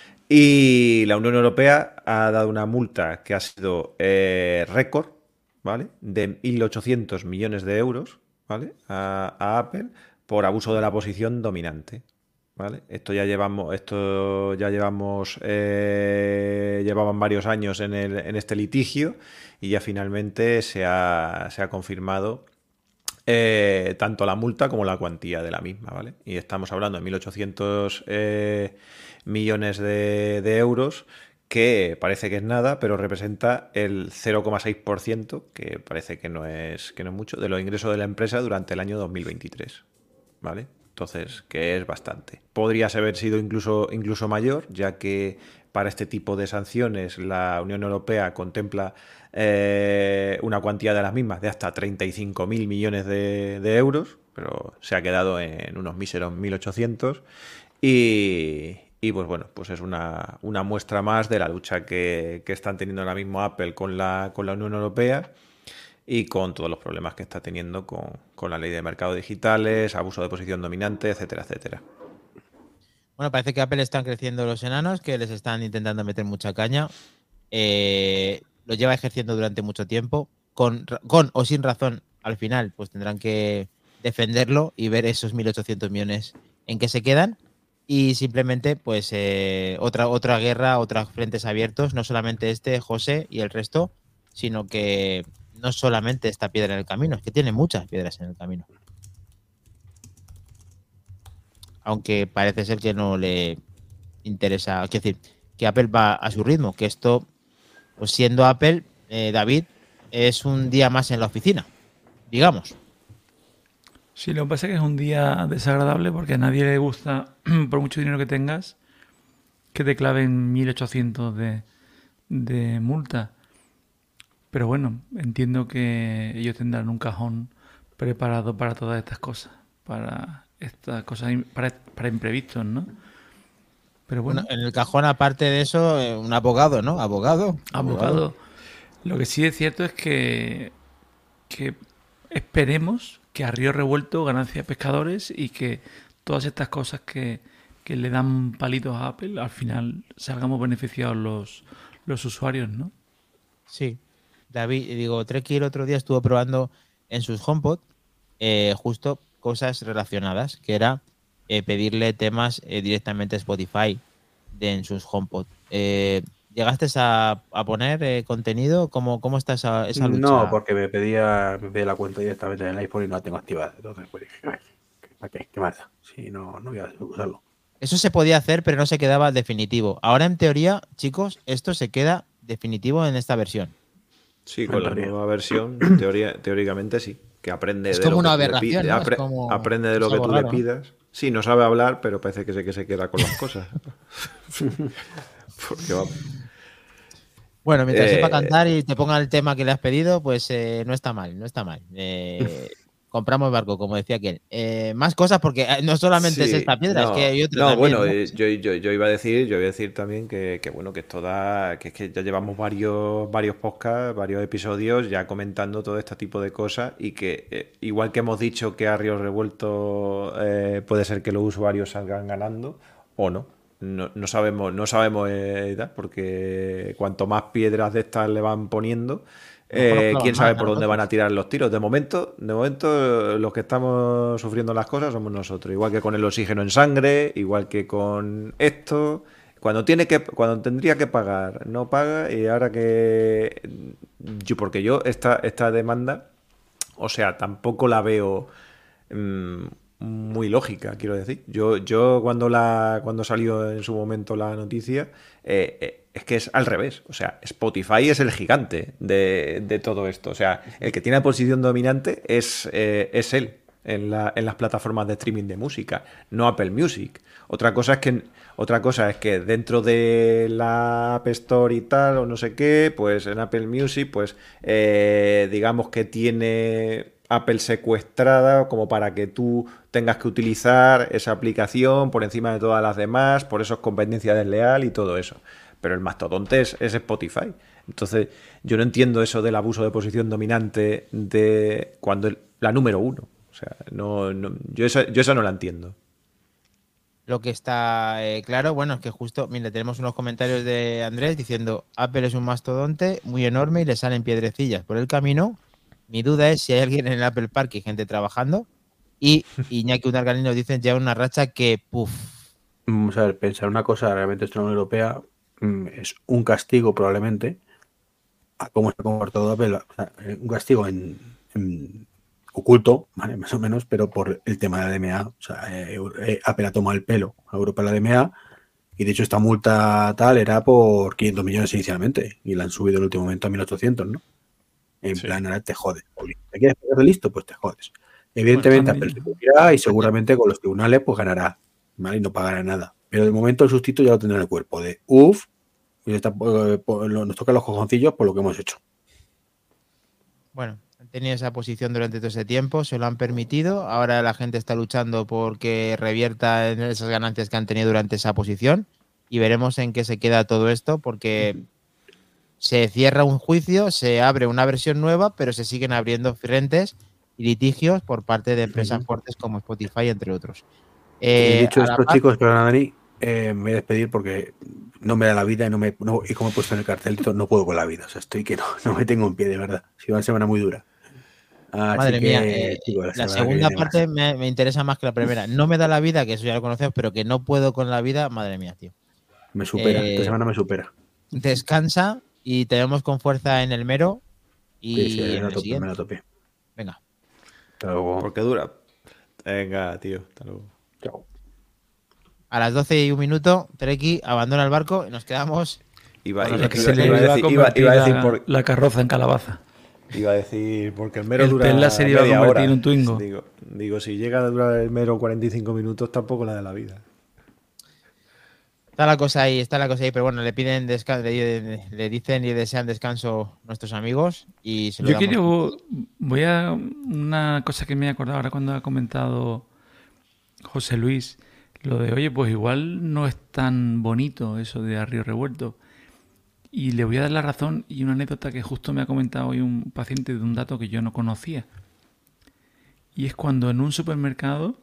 Y la Unión Europea ha dado una multa que ha sido eh, récord, ¿vale? De mil ochocientos millones de euros, ¿vale? A, a Apple por abuso de la posición dominante, ¿vale? Esto ya llevamos, esto ya llevamos, eh, llevaban varios años en, el, en este litigio y ya finalmente se ha, se ha confirmado eh, tanto la multa como la cuantía de la misma, ¿vale? Y estamos hablando de mil ochocientos eh, millones de, de euros, que parece que es nada, pero representa el cero coma seis por ciento, que parece que no es que no es mucho, de los ingresos de la empresa durante el año dos mil veintitrés, ¿vale? Entonces, que es bastante. Podría haber sido incluso, incluso mayor, ya que para este tipo de sanciones la Unión Europea contempla eh, una cuantía de las mismas de hasta treinta y cinco mil millones de, de euros, pero se ha quedado en unos míseros mil ochocientos y... Y pues bueno, pues es una, una muestra más de la lucha que, que están teniendo ahora mismo Apple con la, con la Unión Europea y con todos los problemas que está teniendo con, con la ley de mercados digitales, abuso de posición dominante, etcétera, etcétera. Bueno, parece que Apple están creciendo los enanos, que les están intentando meter mucha caña. Eh, lo lleva ejerciendo durante mucho tiempo. Con, con o sin razón, al final, pues tendrán que defenderlo y ver esos mil ochocientos millones en qué se quedan. Y simplemente, pues, eh, otra, otra guerra, otros frentes abiertos, no solamente este, José y el resto, sino que no solamente esta piedra en el camino, es que tiene muchas piedras en el camino. Aunque parece ser que no le interesa, quiero decir, que Apple va a su ritmo, que esto, pues siendo Apple, eh, David, es un día más en la oficina, digamos. Sí, lo que pasa es que es un día desagradable porque a nadie le gusta, por mucho dinero que tengas, que te claven mil ochocientos de, de multa. Pero bueno, entiendo que ellos tendrán un cajón preparado para todas estas cosas, para estas cosas, para, para imprevistos, ¿no? Pero bueno, bueno, en el cajón, aparte de eso, eh, un abogado, ¿no? Abogado. Abogado. Lo que sí es cierto es que, que esperemos que a río revuelto ganancia de pescadores y que todas estas cosas que, que le dan palitos a Apple, al final salgamos beneficiados los, los usuarios, ¿no? Sí. David, digo, Treki el otro día estuvo probando en sus HomePod eh, justo cosas relacionadas, que era eh, pedirle temas eh, directamente a Spotify de, en sus HomePod. Eh, ¿Llegaste a, a poner eh, contenido? ¿Cómo, cómo está esa, esa lucha? No, porque me pedía, me pedía la cuenta directamente en el iPhone y no la tengo activada. Entonces, pues dije, ay, ¿para qué? ¿Qué más da? Si no, no voy a usarlo. Eso se podía hacer, pero no se quedaba definitivo. Ahora, en teoría, chicos, esto se queda definitivo en esta versión. Sí, con la nueva versión, teoría, teóricamente sí. Que aprende es de como lo una que tú le aberración, pidas. ¿no? Apre como... aprende de lo que tú raro, le pidas. ¿No? Sí, no sabe hablar, pero parece que se, que se queda con las cosas. Porque vamos. Bueno, mientras Eh, sepa cantar y te ponga el tema que le has pedido, pues eh, no está mal, no está mal. Eh, compramos barco, como decía aquel. Eh, más cosas, porque no solamente sí, es esta piedra, no, es que hay otra no, también. Bueno, ¿no? eh, yo, yo, yo iba a decir, yo iba a decir también que, que bueno, que esto da, que es que ya llevamos varios, varios podcasts, varios episodios ya comentando todo este tipo de cosas y que eh, igual que hemos dicho que a Río Revuelto eh, puede ser que los usuarios salgan ganando o no. No, no sabemos, no sabemos eh, porque cuanto más piedras de estas le van poniendo, Eh, quién sabe por dónde van a tirar los tiros. De momento, de momento, los que estamos sufriendo las cosas somos nosotros. Igual que con el oxígeno en sangre, igual que con esto. Cuando tiene que, cuando tendría que pagar, no paga. Y ahora que yo, porque yo esta, esta demanda, o sea, tampoco la veo mmm, muy lógica, quiero decir. Yo, yo cuando la, cuando salió en su momento la noticia, eh, eh, es que es al revés. O sea, Spotify es el gigante de, de todo esto. O sea, el que tiene la posición dominante es, eh, es él en, la, en las plataformas de streaming de música, no Apple Music. Otra cosa es que, otra cosa es que dentro de la App Store y tal, o no sé qué, pues en Apple Music, pues eh, digamos que tiene Apple secuestrada como para que tú tengas que utilizar esa aplicación por encima de todas las demás, por eso es competencia desleal y todo eso. Pero el mastodonte es, es Spotify. Entonces, yo no entiendo eso del abuso de posición dominante de cuando el, la número uno. O sea, no, no yo, esa, yo esa no la entiendo. Lo que está eh, claro, bueno, es que justo, mira, tenemos unos comentarios de Andrés diciendo Apple es un mastodonte muy enorme y le salen piedrecillas por el camino. Mi duda es si hay alguien en el Apple Park y gente trabajando. Y Iñaki Unargalino dice ya una racha que, puff. Vamos a ver, pensar una cosa, realmente esto en la Unión Europea mmm, es un castigo probablemente a cómo se ha comportado Apple, o sea, un castigo en, en oculto, ¿vale? Más o menos, pero por el tema de la D M A. O sea, eh, Apple ha tomado el pelo a Europa la D M A y de hecho esta multa tal era por quinientos millones inicialmente y la han subido en el último momento a mil ochocientos, ¿no? En sí. plan, ahora te jodes. ¿Te quieres poner listo? Pues te jodes. Evidentemente bueno, Apple se cumplirá y seguramente con los tribunales pues ganará, ¿vale? Y no pagará nada. Pero de momento el sustituto ya lo tendrá en el cuerpo de uff, y está, nos tocan los cojoncillos por lo que hemos hecho. Bueno, han tenido esa posición durante todo ese tiempo, se lo han permitido. Ahora la gente está luchando por que revierta en esas ganancias que han tenido durante esa posición y veremos en qué se queda todo esto porque se cierra un juicio, se abre una versión nueva, pero se siguen abriendo frentes y litigios por parte de empresas uh-huh. fuertes como Spotify, entre otros. Eh, dicho esto, par... chicos, pero Dani, eh, me voy a despedir porque no me da la vida y, no me, no, y como he puesto en el cartelito, no puedo con la vida. O sea, estoy que no, no me tengo en pie, de verdad. Ha sido una semana muy dura. Así Madre que, mía, eh, chicos, la, la segunda parte me, me interesa más que la primera. No me da la vida, que eso ya lo conocemos, pero que no puedo con la vida, madre mía, tío. Me supera, eh, esta semana me supera. Descansa y te vemos con fuerza en el mero. Y sí, sí, en me el la tope, siguiente. me la tope. Venga. Hasta luego. Porque dura. Venga, tío, hasta luego. Chao. A las doce y un minuto, Treki abandona el barco y nos quedamos. Iba, iba, que se le iba, iba, iba, iba a decir por... la carroza en calabaza. Iba a decir, porque el mero el dura Tesla se iba a convertir hora. en un Twingo. Digo, digo, si llega a durar el mero cuarenta y cinco minutos, tampoco la de la vida. Está la cosa ahí, está la cosa ahí, pero bueno, le piden descanso, le, le dicen y desean descanso nuestros amigos y se lo Yo damos. quiero, voy a una cosa que me he acordado ahora cuando ha comentado José Luis, lo de, oye, pues igual no es tan bonito eso de a río revuelto. Y le voy a dar la razón y una anécdota que justo me ha comentado hoy un paciente de un dato que yo no conocía. Y es cuando en un supermercado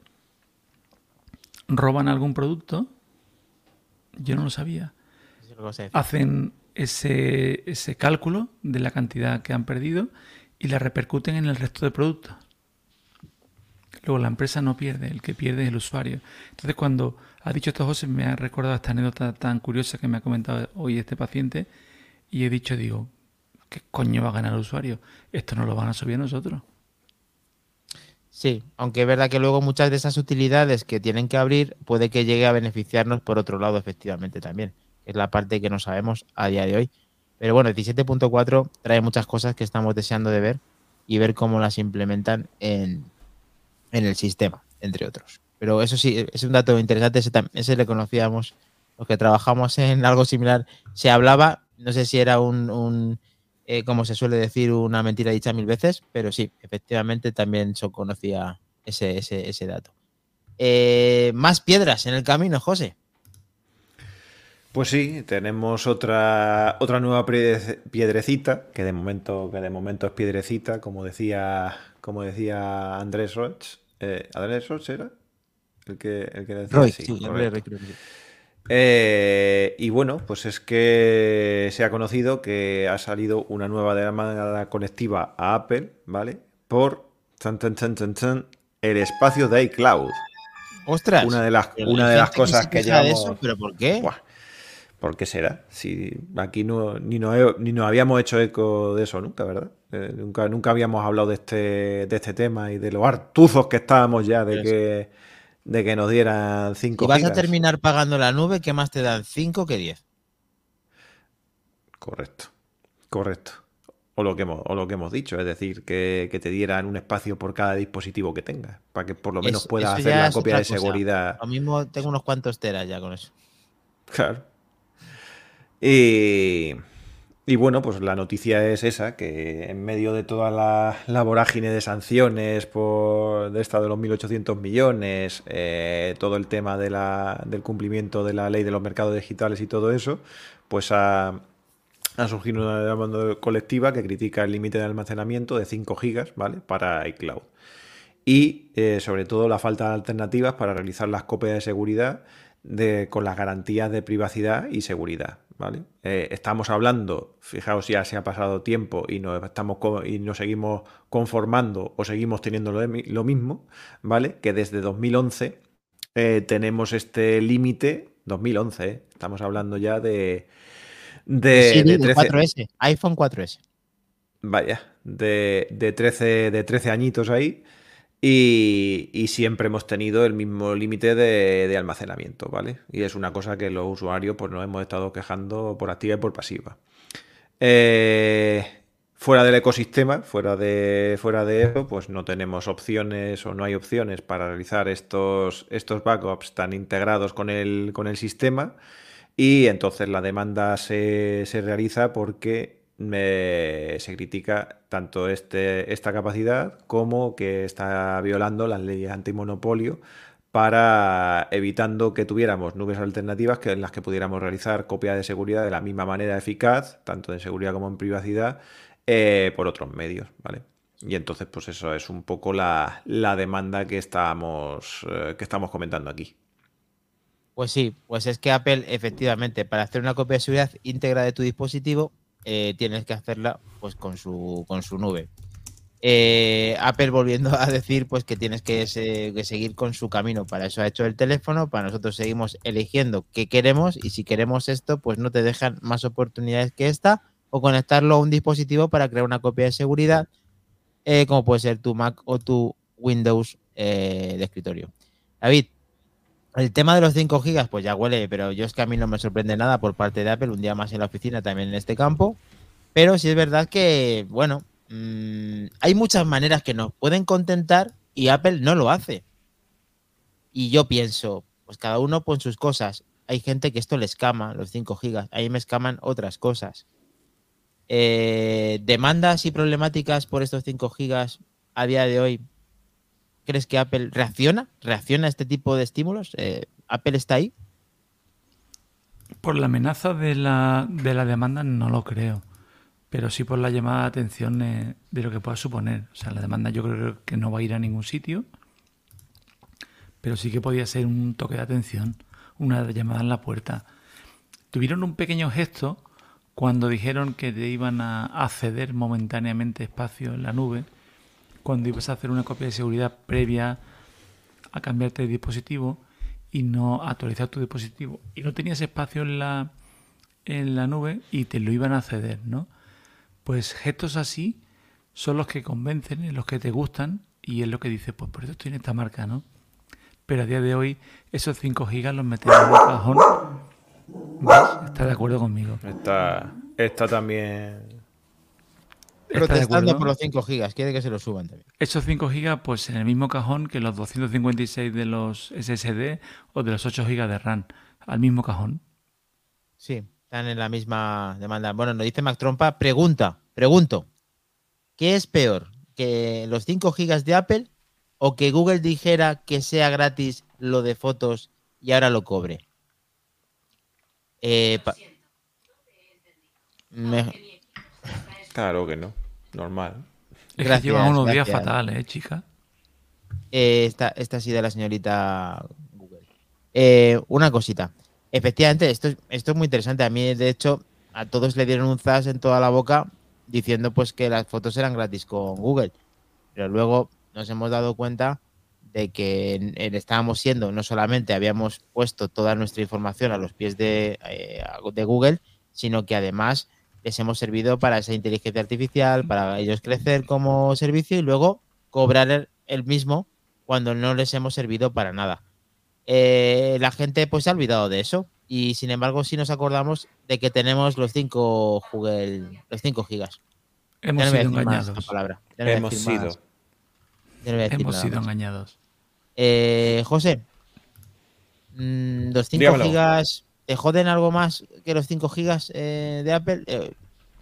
roban algún producto, yo no lo sabía, hacen ese, ese cálculo de la cantidad que han perdido y la repercuten en el resto de productos. Luego la empresa no pierde, el que pierde es el usuario. Entonces cuando ha dicho esto José, me ha recordado esta anécdota tan curiosa que me ha comentado hoy este paciente y he dicho, digo, ¿qué coño va a ganar el usuario? Esto no lo van a subir a nosotros. Sí, aunque es verdad que luego muchas de esas utilidades que tienen que abrir puede que llegue a beneficiarnos por otro lado efectivamente también. Es la parte que no sabemos a día de hoy. Pero bueno, diecisiete punto cuatro trae muchas cosas que estamos deseando de ver y ver cómo las implementan en... en el sistema, entre otros. Pero eso sí, es un dato interesante, ese, ese le conocíamos, los que trabajamos en algo similar, se hablaba, no sé si era un, un eh, como se suele decir, una mentira dicha mil veces, pero sí, efectivamente también yo conocía ese, ese, ese dato. Eh, más piedras en el camino, José. Pues sí, tenemos otra, otra nueva piedrecita, que de momento, que de momento es piedrecita, como decía, como decía Andrés Roch. Eh, ¿Andrés Roch era? El que, el que decía, Roy, sí, sí, correcto. Roy, creo que sí. Eh, y bueno, pues es que se ha conocido que ha salido una nueva demanda colectiva a Apple, ¿vale? Por tan, tan, tan, tan, tan, el espacio de iCloud. Ostras, Una de las, pero una hay de las gente que cosas se que, queja de llevamos. eso, ¿pero por qué? Buah, ¿por qué será? Si aquí no, ni, nos, ni nos habíamos hecho eco de eso nunca, ¿verdad? Eh, nunca, nunca habíamos hablado de este, de este tema y de los hartuzos que estábamos ya de Pero que, de que nos dieran cinco si vas gigas. a terminar pagando la nube, ¿qué más te dan? ¿cinco que diez? Correcto, correcto. O lo que hemos, o lo que hemos dicho, es decir, que, que te dieran un espacio por cada dispositivo que tengas, para que por lo menos Eso, puedas eso hacer ya la es copia otra de cosa. seguridad. Lo mismo tengo unos cuantos teras ya con eso. Claro. Y, y bueno, pues la noticia es esa, que en medio de toda la, la vorágine de sanciones por de esta de los mil ochocientos millones, eh, todo el tema de la, del cumplimiento de la ley de los mercados digitales y todo eso, pues ha, ha surgido una demanda colectiva que critica el límite de almacenamiento de cinco gigas, ¿vale? Para iCloud. Y eh, sobre todo la falta de alternativas para realizar las copias de seguridad de, con las garantías de privacidad y seguridad, ¿vale? Eh, estamos hablando, fijaos, ya se ha pasado tiempo y nos, estamos y nos seguimos conformando o seguimos teniendo lo, de, lo mismo, ¿vale? Que desde dos mil once eh, tenemos este límite, dos mil once, ¿eh? Estamos hablando ya de... De, sí, de, de trece, cuatro ese, iPhone cuatro ese. Vaya, de, de, trece, de trece añitos ahí. Y, y siempre hemos tenido el mismo límite de, de almacenamiento, ¿vale? Y es una cosa que los usuarios pues, nos hemos estado quejando por activa y por pasiva. Eh, fuera del ecosistema, fuera de, fuera de eso, pues no tenemos opciones o no hay opciones para realizar estos, estos backups tan integrados con el, con el sistema. Y entonces la demanda se, se realiza porque me, se critica tanto este, esta capacidad como que está violando las leyes antimonopolio para evitando que tuviéramos nubes alternativas que, en las que pudiéramos realizar copia de seguridad de la misma manera eficaz, tanto en seguridad como en privacidad, eh, por otros medios, ¿vale? Y entonces, pues eso es un poco la, la demanda que estamos, eh, que estamos comentando aquí. Pues sí, pues es que Apple, efectivamente, para hacer una copia de seguridad íntegra de tu dispositivo, eh, tienes que hacerla pues con su, con su nube. Eh, Apple volviendo a decir pues que tienes que, se, que seguir con su camino. Para eso ha hecho el teléfono, para nosotros seguimos eligiendo qué queremos y si queremos esto, pues no te dejan más oportunidades que esta o conectarlo a un dispositivo para crear una copia de seguridad, eh, como puede ser tu Mac o tu Windows eh, de escritorio. David, el tema de los cinco gigas, pues ya huele, pero yo es que a mí no me sorprende nada por parte de Apple, un día más en la oficina también en este campo, pero sí es verdad que, bueno, mmm, hay muchas maneras que nos pueden contentar y Apple no lo hace. Y yo pienso, pues cada uno pone sus cosas. Hay gente que esto le escama, los cinco gigas, a mí me escaman otras cosas. Eh, demandas y problemáticas por estos cinco gigas a día de hoy. ¿Crees que Apple reacciona? ¿Reacciona a este tipo de estímulos? Eh, ¿Apple está ahí? Por la amenaza de la, de la demanda no lo creo, pero sí por la llamada de atención de, de lo que pueda suponer. O sea, la demanda yo creo que no va a ir a ningún sitio, pero sí que podía ser un toque de atención, una llamada en la puerta. Tuvieron un pequeño gesto cuando dijeron que te iban a ceder momentáneamente espacio en la nube, cuando ibas a hacer una copia de seguridad previa a cambiarte de dispositivo y no actualizar tu dispositivo y no tenías espacio en la, en la nube y te lo iban a ceder, ¿no? Pues gestos así son los que convencen, los que te gustan y es lo que dices, pues por eso estoy en esta marca, ¿no? Pero a día de hoy esos cinco gigas los metemos en el cajón. ¿Ves? ¿Estás de acuerdo conmigo? Está, está también... Protestando por los cinco gigas, quiere que se los suban también. Esos cinco gigas, pues en el mismo cajón que los doscientos cincuenta y seis de los S S D o de los ocho gigas de RAM, al mismo cajón. Sí, están en la misma demanda. Bueno, nos dice Mac Trompa, pregunta, Pregunto, ¿qué es peor? ¿Que los cinco gigas de Apple o que Google dijera que sea gratis lo de fotos y ahora lo cobre? Eh, pa- me- Claro que no. Normal. Es Gracias, que llevan unos días gracias. fatales, ¿eh, chica? Eh, esta, esta sí de la señorita Google. Eh, una cosita. Efectivamente, esto es, esto es muy interesante. A mí, de hecho, a todos le dieron un zas en toda la boca diciendo pues que las fotos eran gratis con Google. Pero luego nos hemos dado cuenta de que en- en- estábamos siendo, no solamente habíamos puesto toda nuestra información a los pies de, eh, de Google, sino que además les hemos servido para esa inteligencia artificial, para ellos crecer como servicio y luego cobrar el, el mismo cuando no les hemos servido para nada. Eh, la gente pues se ha olvidado de eso y sin embargo sí nos acordamos de que tenemos los cinco Google, los cinco gigas. Ya Hemos no voy a sido decir más esta engañados. palabra. Ya no voy a Hemos decir sido. más. Ya no voy a decir Hemos nada sido más. engañados. Eh, José, mm, los cinco Dígamelo. gigas, ¿te joden algo más que los cinco gigas eh, de Apple? Eh,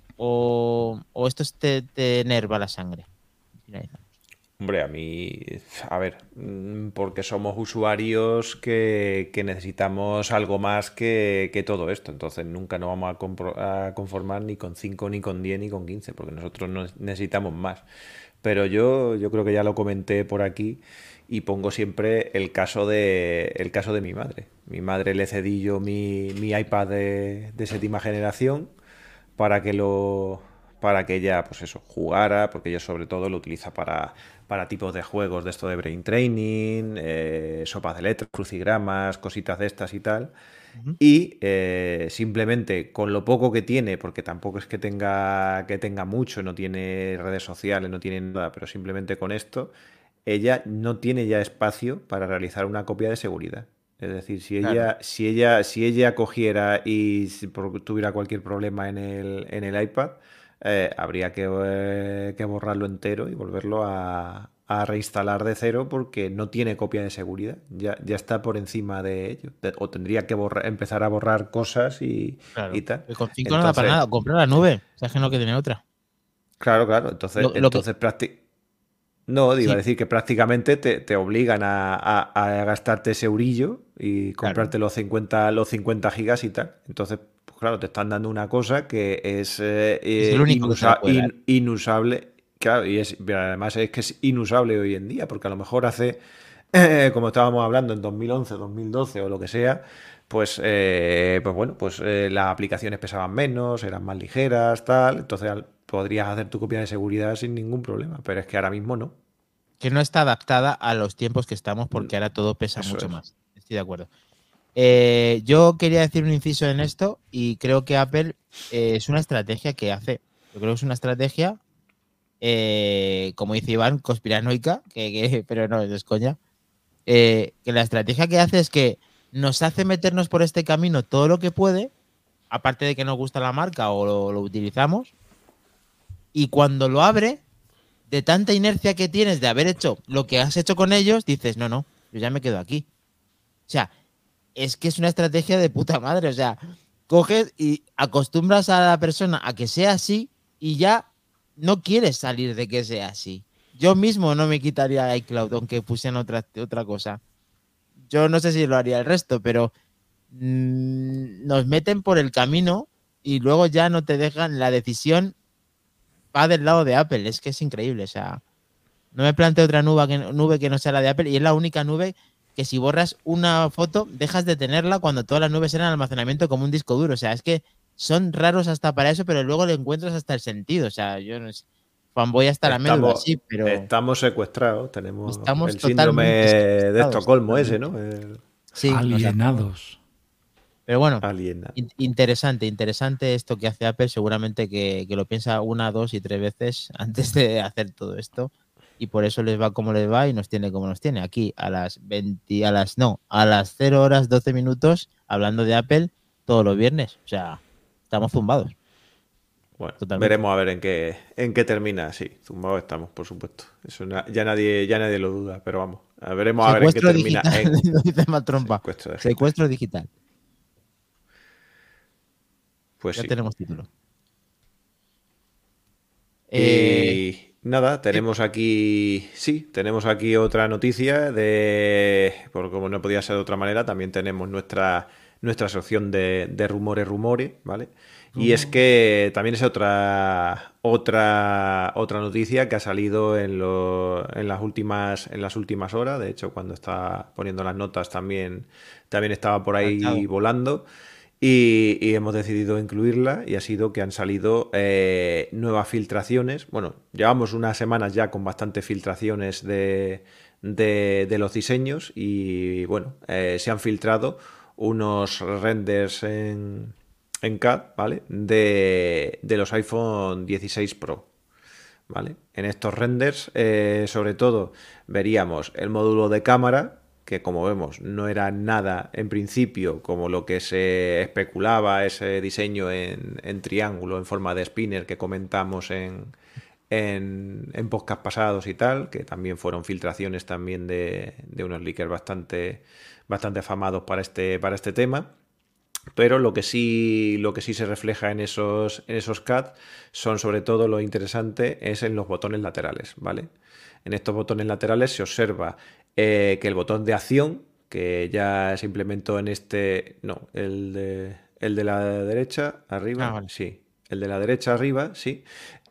o, ¿O esto es te, te enerva la sangre? Finalizamos. Hombre, a mí, a ver, mm, porque somos usuarios que, que necesitamos algo más que, que todo esto. Entonces nunca nos vamos a, compro- a conformar ni con cinco, ni con diez, ni con quince, porque nosotros no necesitamos más. Pero yo, yo creo que ya lo comenté por aquí y pongo siempre el caso de, el caso de mi madre. Mi madre le cedí yo mi, mi iPad de, de séptima generación para que lo para que ella pues eso jugara, porque ella sobre todo lo utiliza para, para tipos de juegos de esto de brain training, eh, sopas de letras, crucigramas, cositas de estas y tal. Ujú. Y eh, simplemente con lo poco que tiene, porque tampoco es que tenga, que tenga mucho, no tiene redes sociales, no tiene nada, pero simplemente con esto, ella no tiene ya espacio para realizar una copia de seguridad. Es decir, si Claro. ella, si ella, si ella cogiera y si por- tuviera cualquier problema en el, en el iPad, eh, habría que, eh, que borrarlo entero y volverlo a, a reinstalar de cero porque no tiene copia de seguridad. Ya, ya está por encima de ello. De- o tendría que borrar- empezar a borrar cosas y, Claro. y tal. Que con cinco no da para Entonces, nada. Comprar la nube. ¿Sabes que no que tiene otra? claro, claro. Entonces, Lo, lo que, entonces prácti- no, iba a sí, decir que prácticamente te, te obligan a, a- a gastarte ese eurillo y claro. comprarte los cincuenta, los cincuenta gigas y tal. Entonces, pues claro, te están dando una cosa que es eh, Es el eh, único que te la inusa- puede dar. in- inusable. Claro, y es, pero además es que es inusable hoy en día, porque a lo mejor hace, eh, como estábamos hablando, en dos mil once, dos mil doce o lo que sea, pues, eh, pues bueno, pues eh, las aplicaciones pesaban menos, eran más ligeras, tal. Entonces al- podrías hacer tu copia de seguridad sin ningún problema, pero es que ahora mismo no. Que no está adaptada a los tiempos que estamos porque ahora todo pesa Eso mucho es. más. Estoy de acuerdo. Eh, yo quería decir un inciso en esto y creo que Apple eh, es una estrategia que hace. Yo creo que es una estrategia, eh, como dice Iván, conspiranoica, que, que- pero no, es coña. Eh, que la estrategia que hace es que nos hace meternos por este camino todo lo que puede, aparte de que nos gusta la marca o lo, lo utilizamos, y cuando lo abre, de tanta inercia que tienes de haber hecho lo que has hecho con ellos, dices, no, no, yo ya me quedo aquí. O sea, es que es una estrategia de puta madre. O sea, coges y acostumbras a la persona a que sea así y ya no quieres salir de que sea así. Yo mismo no me quitaría iCloud aunque pusieran otra, otra cosa. Yo no sé si lo haría el resto, pero mmm, nos meten por el camino y luego ya no te dejan la decisión. Va del lado de Apple, es que es increíble. O sea, no me planteo otra nube que, nube que no sea la de Apple y es la única nube que si borras una foto dejas de tenerla cuando todas las nubes eran almacenamiento como un disco duro. O sea, es que son raros hasta para eso, pero luego le encuentras hasta el sentido. O sea, yo no sé, fanboy hasta la médula, Estamos, sí, pero estamos secuestrados, tenemos estamos el síndrome totalmente de secuestrados, Estocolmo ese, totalmente. ¿no? El Sí, nos hacemos- Alienados. Pero bueno, aliena. in- interesante, interesante esto que hace Apple. Seguramente que, que lo piensa una, dos y tres veces antes de hacer todo esto. Y por eso les va como les va y nos tiene como nos tiene. Aquí a las veinte, a las no, a las cero horas doce minutos, hablando de Apple todos los viernes. O sea, estamos zumbados. Bueno, Totalmente. veremos a ver en qué, en qué termina. Sí, zumbados estamos, por supuesto. Eso na- ya nadie, ya nadie lo duda, pero vamos. A veremos a ver en qué Secuestro termina. digital, en- lo dice Maltrompa. Secuestro digital. Secuestro digital. Pues Ya sí. tenemos título. Y eh, nada, tenemos aquí, sí, tenemos aquí otra noticia de, por como no podía ser de otra manera, también tenemos nuestra, nuestra sección de, de rumores, rumores, ¿vale? Y es que también es otra, otra, otra noticia que ha salido en, lo, en, las últimas, en las últimas horas. De hecho, cuando estaba poniendo las notas también, también estaba por ahí volando. Y, y hemos decidido incluirla y ha sido que han salido eh, nuevas filtraciones. Bueno, llevamos unas semanas ya con bastantes filtraciones de, de, de los diseños y bueno, eh, se han filtrado unos renders en, en C A D, ¿vale? De, de los iPhone dieciséis Pro. ¿Vale? En estos renders, eh, sobre todo, veríamos el módulo de cámara, que como vemos no era nada en principio como lo que se especulaba, ese diseño en, en triángulo, en forma de spinner que comentamos en, en, en podcast pasados y tal, que también fueron filtraciones también de, de unos leakers bastante, bastante afamados para este, para este tema. Pero lo que sí, lo que sí se refleja en esos, en esos C A D son sobre todo lo interesante es en los botones laterales, ¿vale? En estos botones laterales se observa eh, que el botón de acción, que ya se implementó en este... No, el de, el de la derecha arriba, ah, vale. Sí, el de la derecha arriba, sí,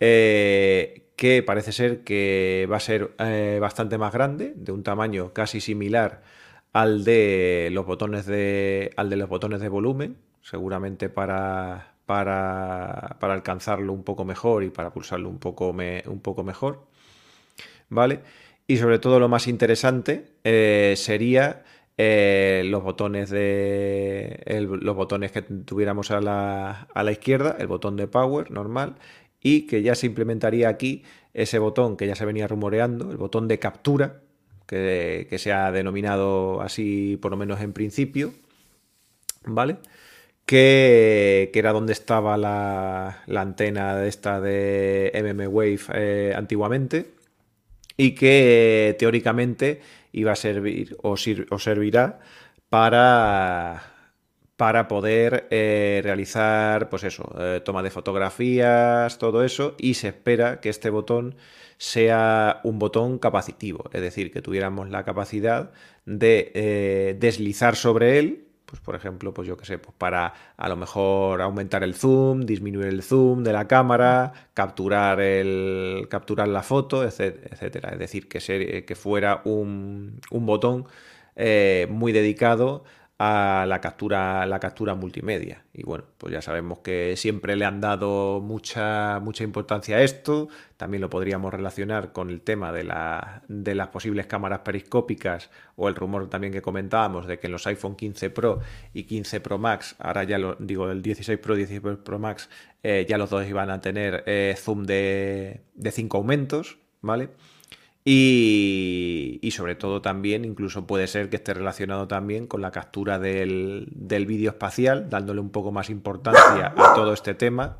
eh, que parece ser que va a ser eh, bastante más grande, de un tamaño casi similar al de los botones de al de los botones de volumen, seguramente para, para, para alcanzarlo un poco mejor y para pulsarlo un poco, me, un poco mejor, ¿vale? Y sobre todo lo más interesante eh, sería eh, los botones de el, los botones que tuviéramos a la, a la izquierda, el botón de power normal, y que ya se implementaría aquí ese botón que ya se venía rumoreando, el botón de captura, Que, que se ha denominado así por lo menos en principio, ¿vale? Que, que era donde estaba la, la antena de esta de M M Wave eh, antiguamente y que eh, teóricamente iba a servir o, sir, o servirá para, para poder eh, realizar, pues eso, eh, toma de fotografías, todo eso, y se espera que este botón sea un botón capacitivo, es decir, que tuviéramos la capacidad de eh, deslizar sobre él, pues por ejemplo, pues yo qué sé, pues para a lo mejor aumentar el zoom, disminuir el zoom de la cámara, capturar el capturar la foto, etcétera. Es decir, que, ser, que fuera un, un botón eh, muy dedicado a la captura, la captura multimedia. Y bueno, pues ya sabemos que siempre le han dado mucha, mucha importancia a esto. También lo podríamos relacionar con el tema de, la, de las posibles cámaras periscópicas o el rumor también que comentábamos de que en los iPhone quince Pro y quince Pro Max, ahora ya lo digo, el dieciséis Pro y dieciséis Pro Max, eh, ya los dos iban a tener eh, zoom de, de cinco aumentos, ¿vale? Y, y sobre todo también, incluso puede ser que esté relacionado también con la captura del, del vídeo espacial, dándole un poco más importancia a todo este tema.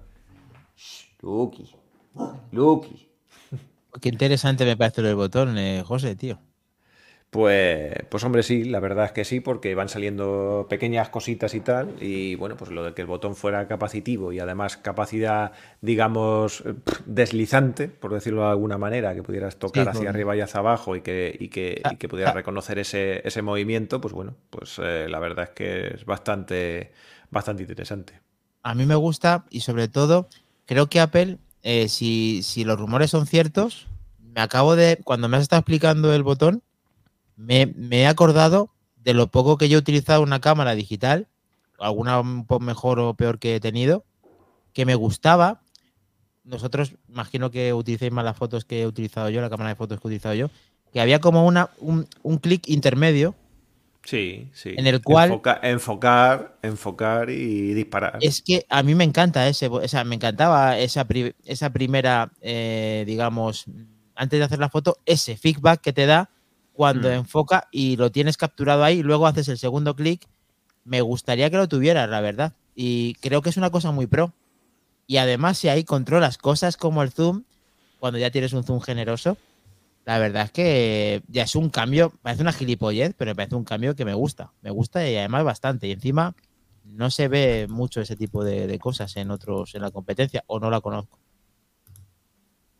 Luki, Luki. Qué interesante me parece el botón, eh, José, tío. Pues, pues hombre, sí, la verdad es que sí, porque van saliendo pequeñas cositas y tal, y bueno, pues lo de que el botón fuera capacitivo y además capacidad, digamos, deslizante, por decirlo de alguna manera, que pudieras tocar sí, hacia con... arriba y hacia abajo y que, y que, ah, y que pudieras ah. reconocer ese, ese movimiento, pues bueno, pues eh, la verdad es que es bastante, bastante interesante. A mí me gusta y sobre todo creo que Apple, eh, si, si los rumores son ciertos, me acabo de, cuando me has estado explicando el botón, Me, me he acordado de lo poco que yo he utilizado una cámara digital, alguna un poco mejor o peor que he tenido, que me gustaba. Nosotros, imagino que utilicéis más las fotos que he utilizado yo, la cámara de fotos que he utilizado yo, que había como una, un, un clic intermedio. Sí, sí. En el cual... Enfoca, enfocar, enfocar y disparar. Es que a mí me encanta ese, o sea, me encantaba esa, pri, esa primera, eh, digamos, antes de hacer la foto, ese feedback que te da cuando hmm. enfoca y lo tienes capturado ahí, luego haces el segundo clic. Me gustaría que lo tuvieras, la verdad. Y creo que es una cosa muy pro. Y además, si ahí controlas cosas como el zoom, cuando ya tienes un zoom generoso, la verdad es que ya es un cambio, parece una gilipollez, pero me parece un cambio que me gusta. Me gusta y además bastante. Y encima no se ve mucho ese tipo de, de cosas en otros, en la competencia, o no la conozco.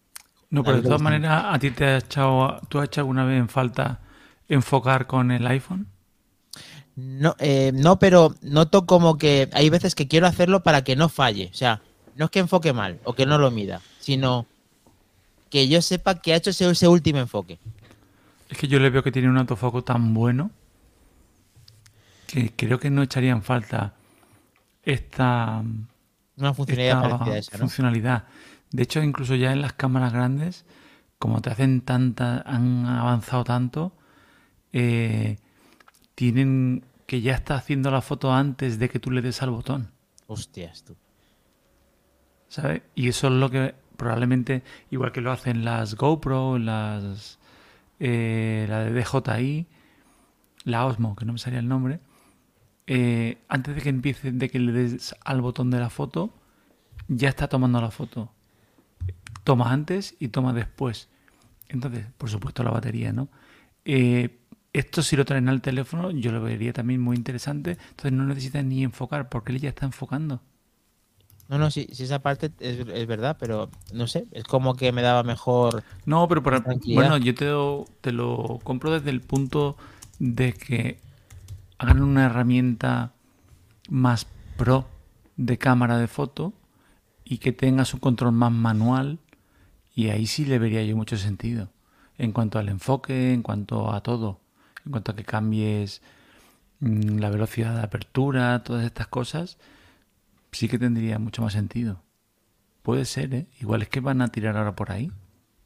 No, A pero mí de me todas gusta. maneras, ¿a ti te ha echado, tú has echado alguna vez en falta enfocar con el iPhone? No, eh, no, pero noto como que hay veces que quiero hacerlo para que no falle. O sea, no es que enfoque mal o que no lo mida, sino que yo sepa que ha hecho ese, ese último enfoque. Es que yo le veo que tiene un autofoco tan bueno que creo que no echaría en falta esta, Una funcionalidad parecida a esta esa, ¿no? funcionalidad. De hecho, incluso ya en las cámaras grandes, como te hacen tanta, han avanzado tanto, eh, tienen que ya está haciendo la foto antes de que tú le des al botón, Hostias, tú. ¿sabes? Y eso es lo que probablemente, igual que lo hacen las GoPro, las eh, la de D J I, la Osmo, que no me salía el nombre, eh, antes de que empiece, de que le des al botón de la foto, ya está tomando la foto. Toma antes y toma después. Entonces, por supuesto, la batería, ¿no? Eh, esto si lo traen al teléfono, yo lo vería también muy interesante. Entonces no necesitas ni enfocar, porque él ya está enfocando. No, no, sí, sí, esa parte es, es verdad, pero no sé, es como que me daba mejor No, pero más por- tranquilidad. bueno, yo te lo, te lo compro desde el punto de que hagan una herramienta más pro de cámara de foto y que tenga su control más manual, y ahí sí le vería yo mucho sentido en cuanto al enfoque, en cuanto a todo, en cuanto a que cambies mm, la velocidad de apertura, todas estas cosas, sí que tendría mucho más sentido. Puede ser, ¿eh? Igual es que van a tirar ahora por ahí.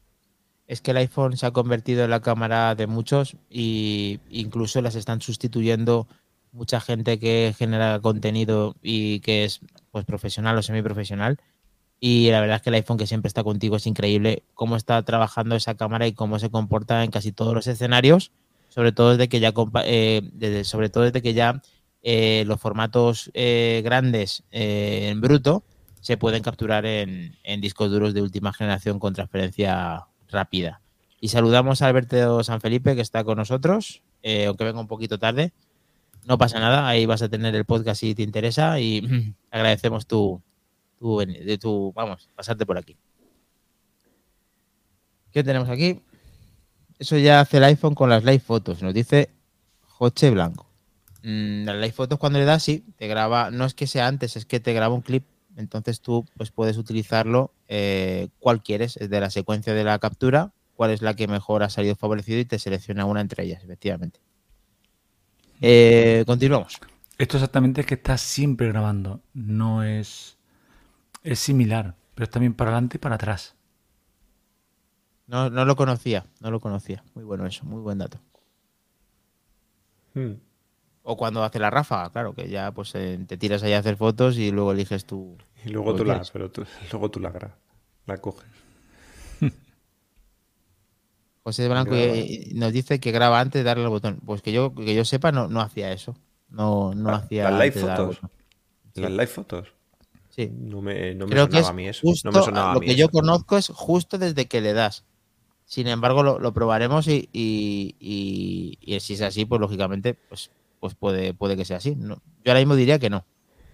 Es que el iPhone se ha convertido en la cámara de muchos y incluso las están sustituyendo mucha gente que genera contenido y que es pues profesional o semiprofesional. Y la verdad es que el iPhone que siempre está contigo es increíble cómo está trabajando esa cámara y cómo se comporta en casi todos los escenarios, sobre todo desde que ya compa- eh, desde, sobre todo desde que ya eh, los formatos eh, grandes eh, en bruto se pueden capturar en, en discos duros de última generación con transferencia rápida. Y saludamos a Alberto San Felipe, que está con nosotros, eh, aunque venga un poquito tarde. No pasa nada, ahí vas a tener el podcast si te interesa y agradecemos tu, tu, de tu, vamos, pasarte por aquí. ¿Qué tenemos aquí? Eso ya hace el iPhone con las live fotos, nos dice Joche Blanco. Mm, las live fotos cuando le das, sí, te graba, no es que sea antes, es que te graba un clip, entonces tú pues puedes utilizarlo eh, cual quieres, es de la secuencia de la captura, cuál es la que mejor ha salido favorecido y te selecciona una entre ellas, efectivamente. Eh, continuamos. Esto exactamente es que estás siempre grabando. No es... Es similar, pero es también para adelante y para atrás. No, no lo conocía, no lo conocía. Muy bueno eso, muy buen dato. Hmm. O cuando hace la ráfaga, claro, que ya pues eh, te tiras ahí a hacer fotos y luego eliges tú. Y luego lo tú que la, quieres. pero tú- luego tú la, gra- la coges. José Blanco Graba. eh, nos dice que graba antes de darle al botón. Pues que yo, que yo sepa, no, no hacía eso. No, no La- hacía ¿Las live antes de dar al fotos? botón. ¿Las Sí, live fotos? sí. No me, no me Creo que sonaba es a mí eso. justo, No me sonaba a lo mí que yo eso. conozco es justo desde que le das. Sin embargo, lo, lo probaremos y, y, y- y si es así, pues lógicamente, pues, pues puede, puede que sea así. No, yo ahora mismo diría que no.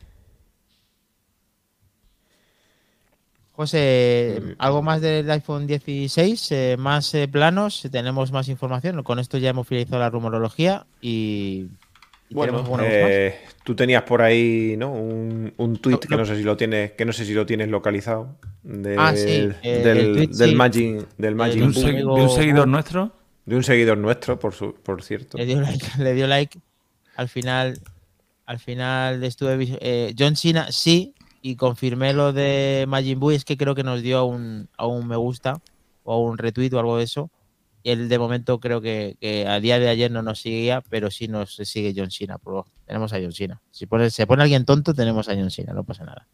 José, Mm. ¿algo más del iPhone dieciséis? Eh, ¿Más eh, planos? ¿Tenemos más información? Con esto ya hemos finalizado la rumorología y, y tenemos Bueno, alguna cosa más. eh, tú tenías por ahí, ¿no? Un, un Lo- tweet que lo- no sé si lo tienes, que no sé si lo tienes localizado. ah, sí, De- eh, el tweet del, del sí, Majin, del de De un, Majin nuestro Buu, segui- de un amigo seguidor Bu, nuestro. de un seguidor nuestro, por su, por cierto. le dio like, le dio like. Al final, al final estuve vis- eh, John Cena sí, y confirmé lo de Majin Buu, es que creo que nos dio a un, a un me gusta o a un retweet o algo de eso. Y él de momento creo que, que a día de ayer no nos seguía, pero sí nos sigue John Cena. Pero tenemos a John Cena. Si pone, se pone alguien tonto, tenemos a John Cena, no pasa nada.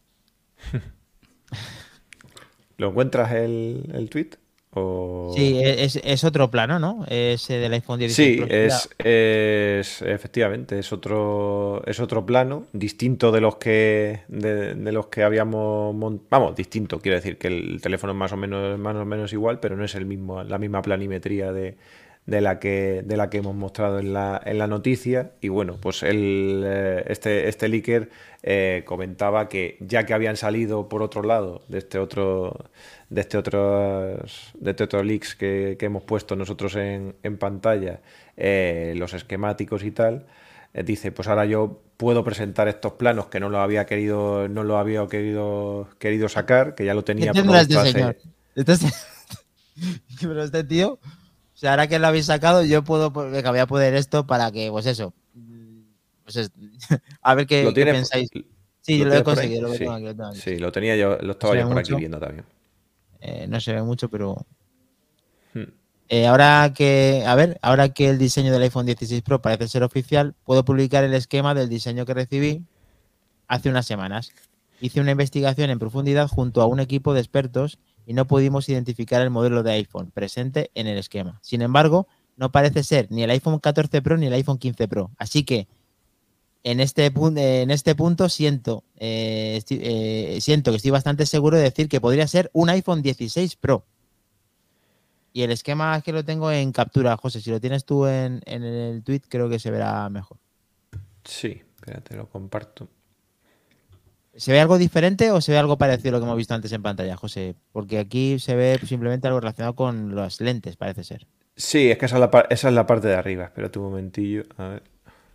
¿Lo encuentras el, el tweet? O... Sí, es, es otro plano, ¿no? Ese del iPhone dieciséis Sí, Pro. es, es efectivamente, es otro, es otro plano, distinto de los que de, de los que habíamos mon- vamos, distinto, quiero decir que el teléfono es más o menos, más o menos igual, pero no es el mismo, la misma planimetría de, de la que, de la que hemos mostrado en la, en la noticia. Y bueno, pues el, eh, este, este leaker eh, comentaba que ya que habían salido por otro lado de este otro de este otros de este otro leaks que, que hemos puesto nosotros en, en pantalla, eh, los esquemáticos y tal, eh, dice, pues ahora yo puedo presentar estos planos que no lo había querido no lo había querido querido sacar, que ya lo tenía ¿Qué tendrá este hace- señor? Este- Pero este tío, o sea, ahora que lo habéis sacado, yo puedo, venga, voy a poner esto para que, pues eso, pues es- a ver qué, ¿Lo qué tienes? pensáis. ¿Lo Sí, yo lo he tienes por ahí? conseguido, lo Sí, tengo aquí, lo tengo aquí. sí, lo tenía yo, lo No estaba se yo ve por aquí mucho, viendo también. eh, no se ve mucho, pero Hmm. eh, ahora que, a ver, ahora que el diseño del iPhone dieciséis Pro parece ser oficial, puedo publicar el esquema del diseño que recibí hace unas semanas. Hice una investigación en profundidad junto a un equipo de expertos y no pudimos identificar el modelo de iPhone presente en el esquema. Sin embargo, no parece ser ni el iPhone catorce Pro ni el iPhone quince Pro. Así que en este, pun- en este punto siento, eh, estoy- eh, siento que estoy bastante seguro de decir que podría ser un iPhone dieciséis Pro. Y el esquema es que lo tengo en captura, José. Si lo tienes tú en, en el tweet, creo que se verá mejor. Sí, espérate, lo comparto. ¿Se ve algo diferente o se ve algo parecido a lo que hemos visto antes en pantalla, José? Porque aquí se ve simplemente algo relacionado con las lentes, parece ser. Sí, es que esa es la, par- esa es la parte de arriba. Espérate un momentillo. A ver.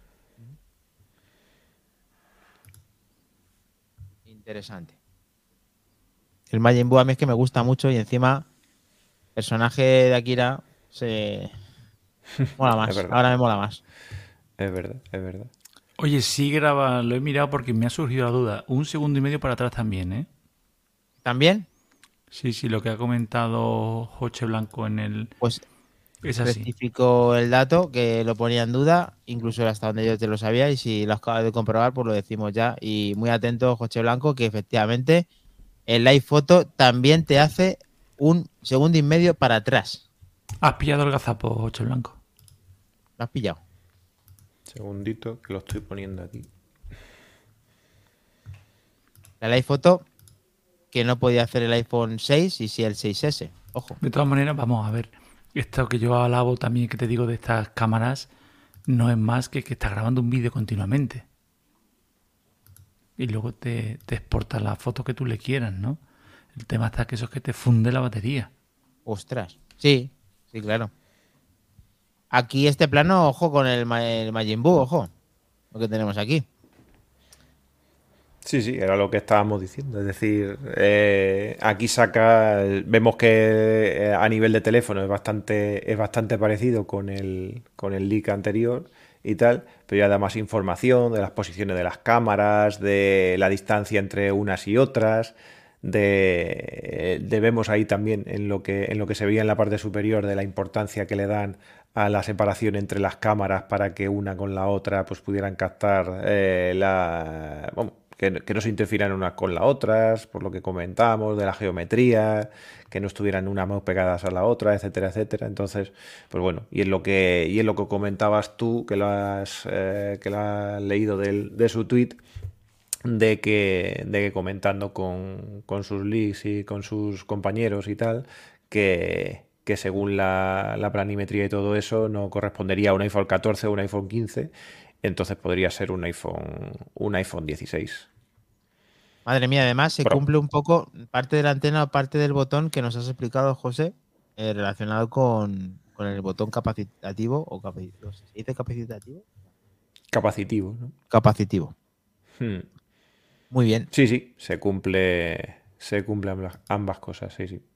Interesante. El Majin Buu a mí es que me gusta mucho y encima personaje de Akira se mola Es más. verdad. Ahora me mola más. Es verdad, es verdad. Oye, sí graba, lo he mirado porque me ha surgido la duda. Un segundo y medio para atrás también, ¿eh? ¿También? Sí, sí, lo que ha comentado Joche Blanco en el... Pues Es así. rectifico el dato que lo ponía en duda, incluso hasta donde yo te lo sabía, y si lo acabas de comprobar, pues lo decimos ya. Y muy atento, José Blanco, que efectivamente el Live Photo también te hace un segundo y medio para atrás. ¿Has pillado el gazapo, Joche Blanco? ¿Lo has pillado? Segundito, que lo estoy poniendo aquí. La Live Photo que no podía hacer el iPhone seis y sí el seis ese. Ojo. De todas maneras, vamos a ver. Esto que yo alabo también, que te digo de estas cámaras, no es más que que estás grabando un vídeo continuamente. Y luego te, te exportas la foto que tú le quieras, ¿no? El tema está que eso es que te funde la batería. Ostras. Sí, sí, claro. Aquí este plano, ojo con el, Ma- el Majin Buu, ojo. Lo que tenemos aquí. Sí, sí, era lo que estábamos diciendo. Es decir, eh, aquí saca, vemos que eh, a nivel de teléfono es bastante, es bastante parecido con el, con el leak anterior y tal, pero ya da más información de las posiciones de las cámaras, de la distancia entre unas y otras, de, de vemos ahí también en lo que, en lo que se veía en la parte superior de la importancia que le dan a la separación entre las cámaras para que una con la otra pues pudieran captar eh, la... Bueno, que, que no se interfieran unas con las otras, por lo que comentamos, de la geometría, que no estuvieran unas más pegadas a la otra, etcétera, etcétera. Entonces, pues bueno, y en lo que, y en lo que comentabas tú, que lo has, eh, que lo has leído del, de su tweet, de que, de que comentando con, con sus leaks y con sus compañeros y tal, que, que según la, la planimetría y todo eso no correspondería a un iPhone catorce o un iPhone quince, entonces podría ser un iPhone, un iPhone dieciséis. Madre mía, además se Pro. cumple un poco parte de la antena o parte del botón que nos has explicado, José, eh, relacionado con, con el botón capacitativo o capacitativo. ¿Se dice capacitativo? Capacitivo, ¿no? Capacitivo. Hmm. Muy bien. Sí, sí, se cumple, se cumplen ambas, ambas cosas, sí, sí.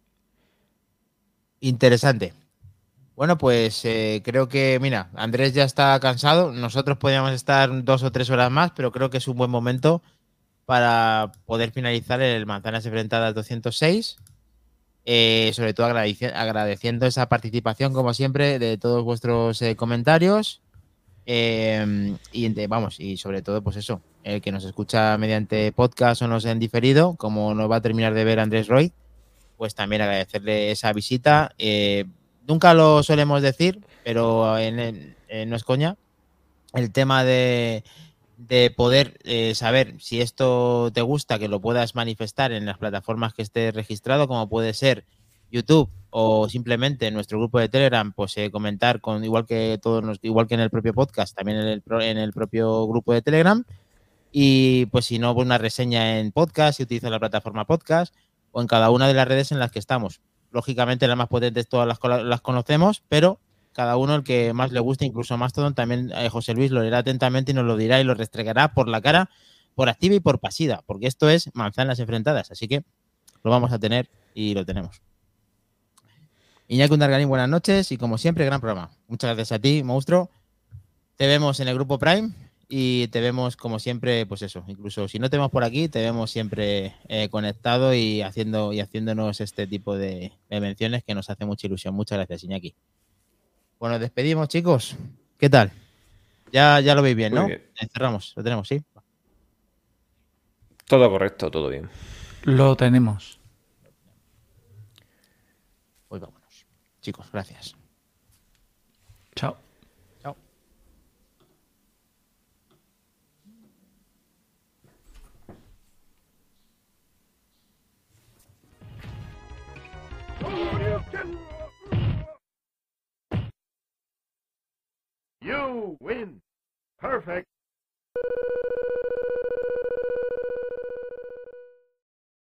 Interesante. Bueno, pues eh, creo que, mira, Andrés ya está cansado. Nosotros podríamos estar dos o tres horas más, pero creo que es un buen momento para poder finalizar el Manzanas Enfrentadas doscientos seis. Eh, sobre todo agradeci- agradeciendo esa participación, como siempre, de todos vuestros eh, comentarios. Eh, y de- vamos, y sobre todo, pues eso, el que nos escucha mediante podcast o nos en diferido, como nos va a terminar de ver Andrés Roy, pues también agradecerle esa visita. Eh, nunca lo solemos decir, pero en, en- en no es coña. El tema de, de poder eh, saber si esto te gusta, que lo puedas manifestar en las plataformas que esté registrado, como puede ser YouTube o simplemente en nuestro grupo de Telegram, pues eh, comentar con igual que todos, igual que en el propio podcast, también en el, en el propio grupo de Telegram. Y pues si no, pues una reseña en podcast, si utiliza la plataforma podcast o en cada una de las redes en las que estamos. Lógicamente las más potentes todas las, las conocemos, pero cada uno el que más le guste, incluso Mastodon, también eh, José Luis lo leerá atentamente y nos lo dirá y lo restregará por la cara, por activa y por pasiva, porque esto es manzanas enfrentadas, así que lo vamos a tener y lo tenemos. Iñaki Undargarín, buenas noches y como siempre, gran programa. Muchas gracias a ti, monstruo. Te vemos en el grupo Prime y te vemos como siempre, pues eso, incluso si no te vemos por aquí, te vemos siempre eh, conectado y haciendo y haciéndonos este tipo de, de menciones que nos hace mucha ilusión. Muchas gracias, Iñaki. Bueno, despedimos, chicos. ¿Qué tal? Ya, ya lo veis bien, ¿no? Bien. Cerramos, lo tenemos, ¿sí? Todo correcto, todo bien. Lo tenemos. Pues vámonos. Chicos, gracias. Chao. Chao. You win. Perfect.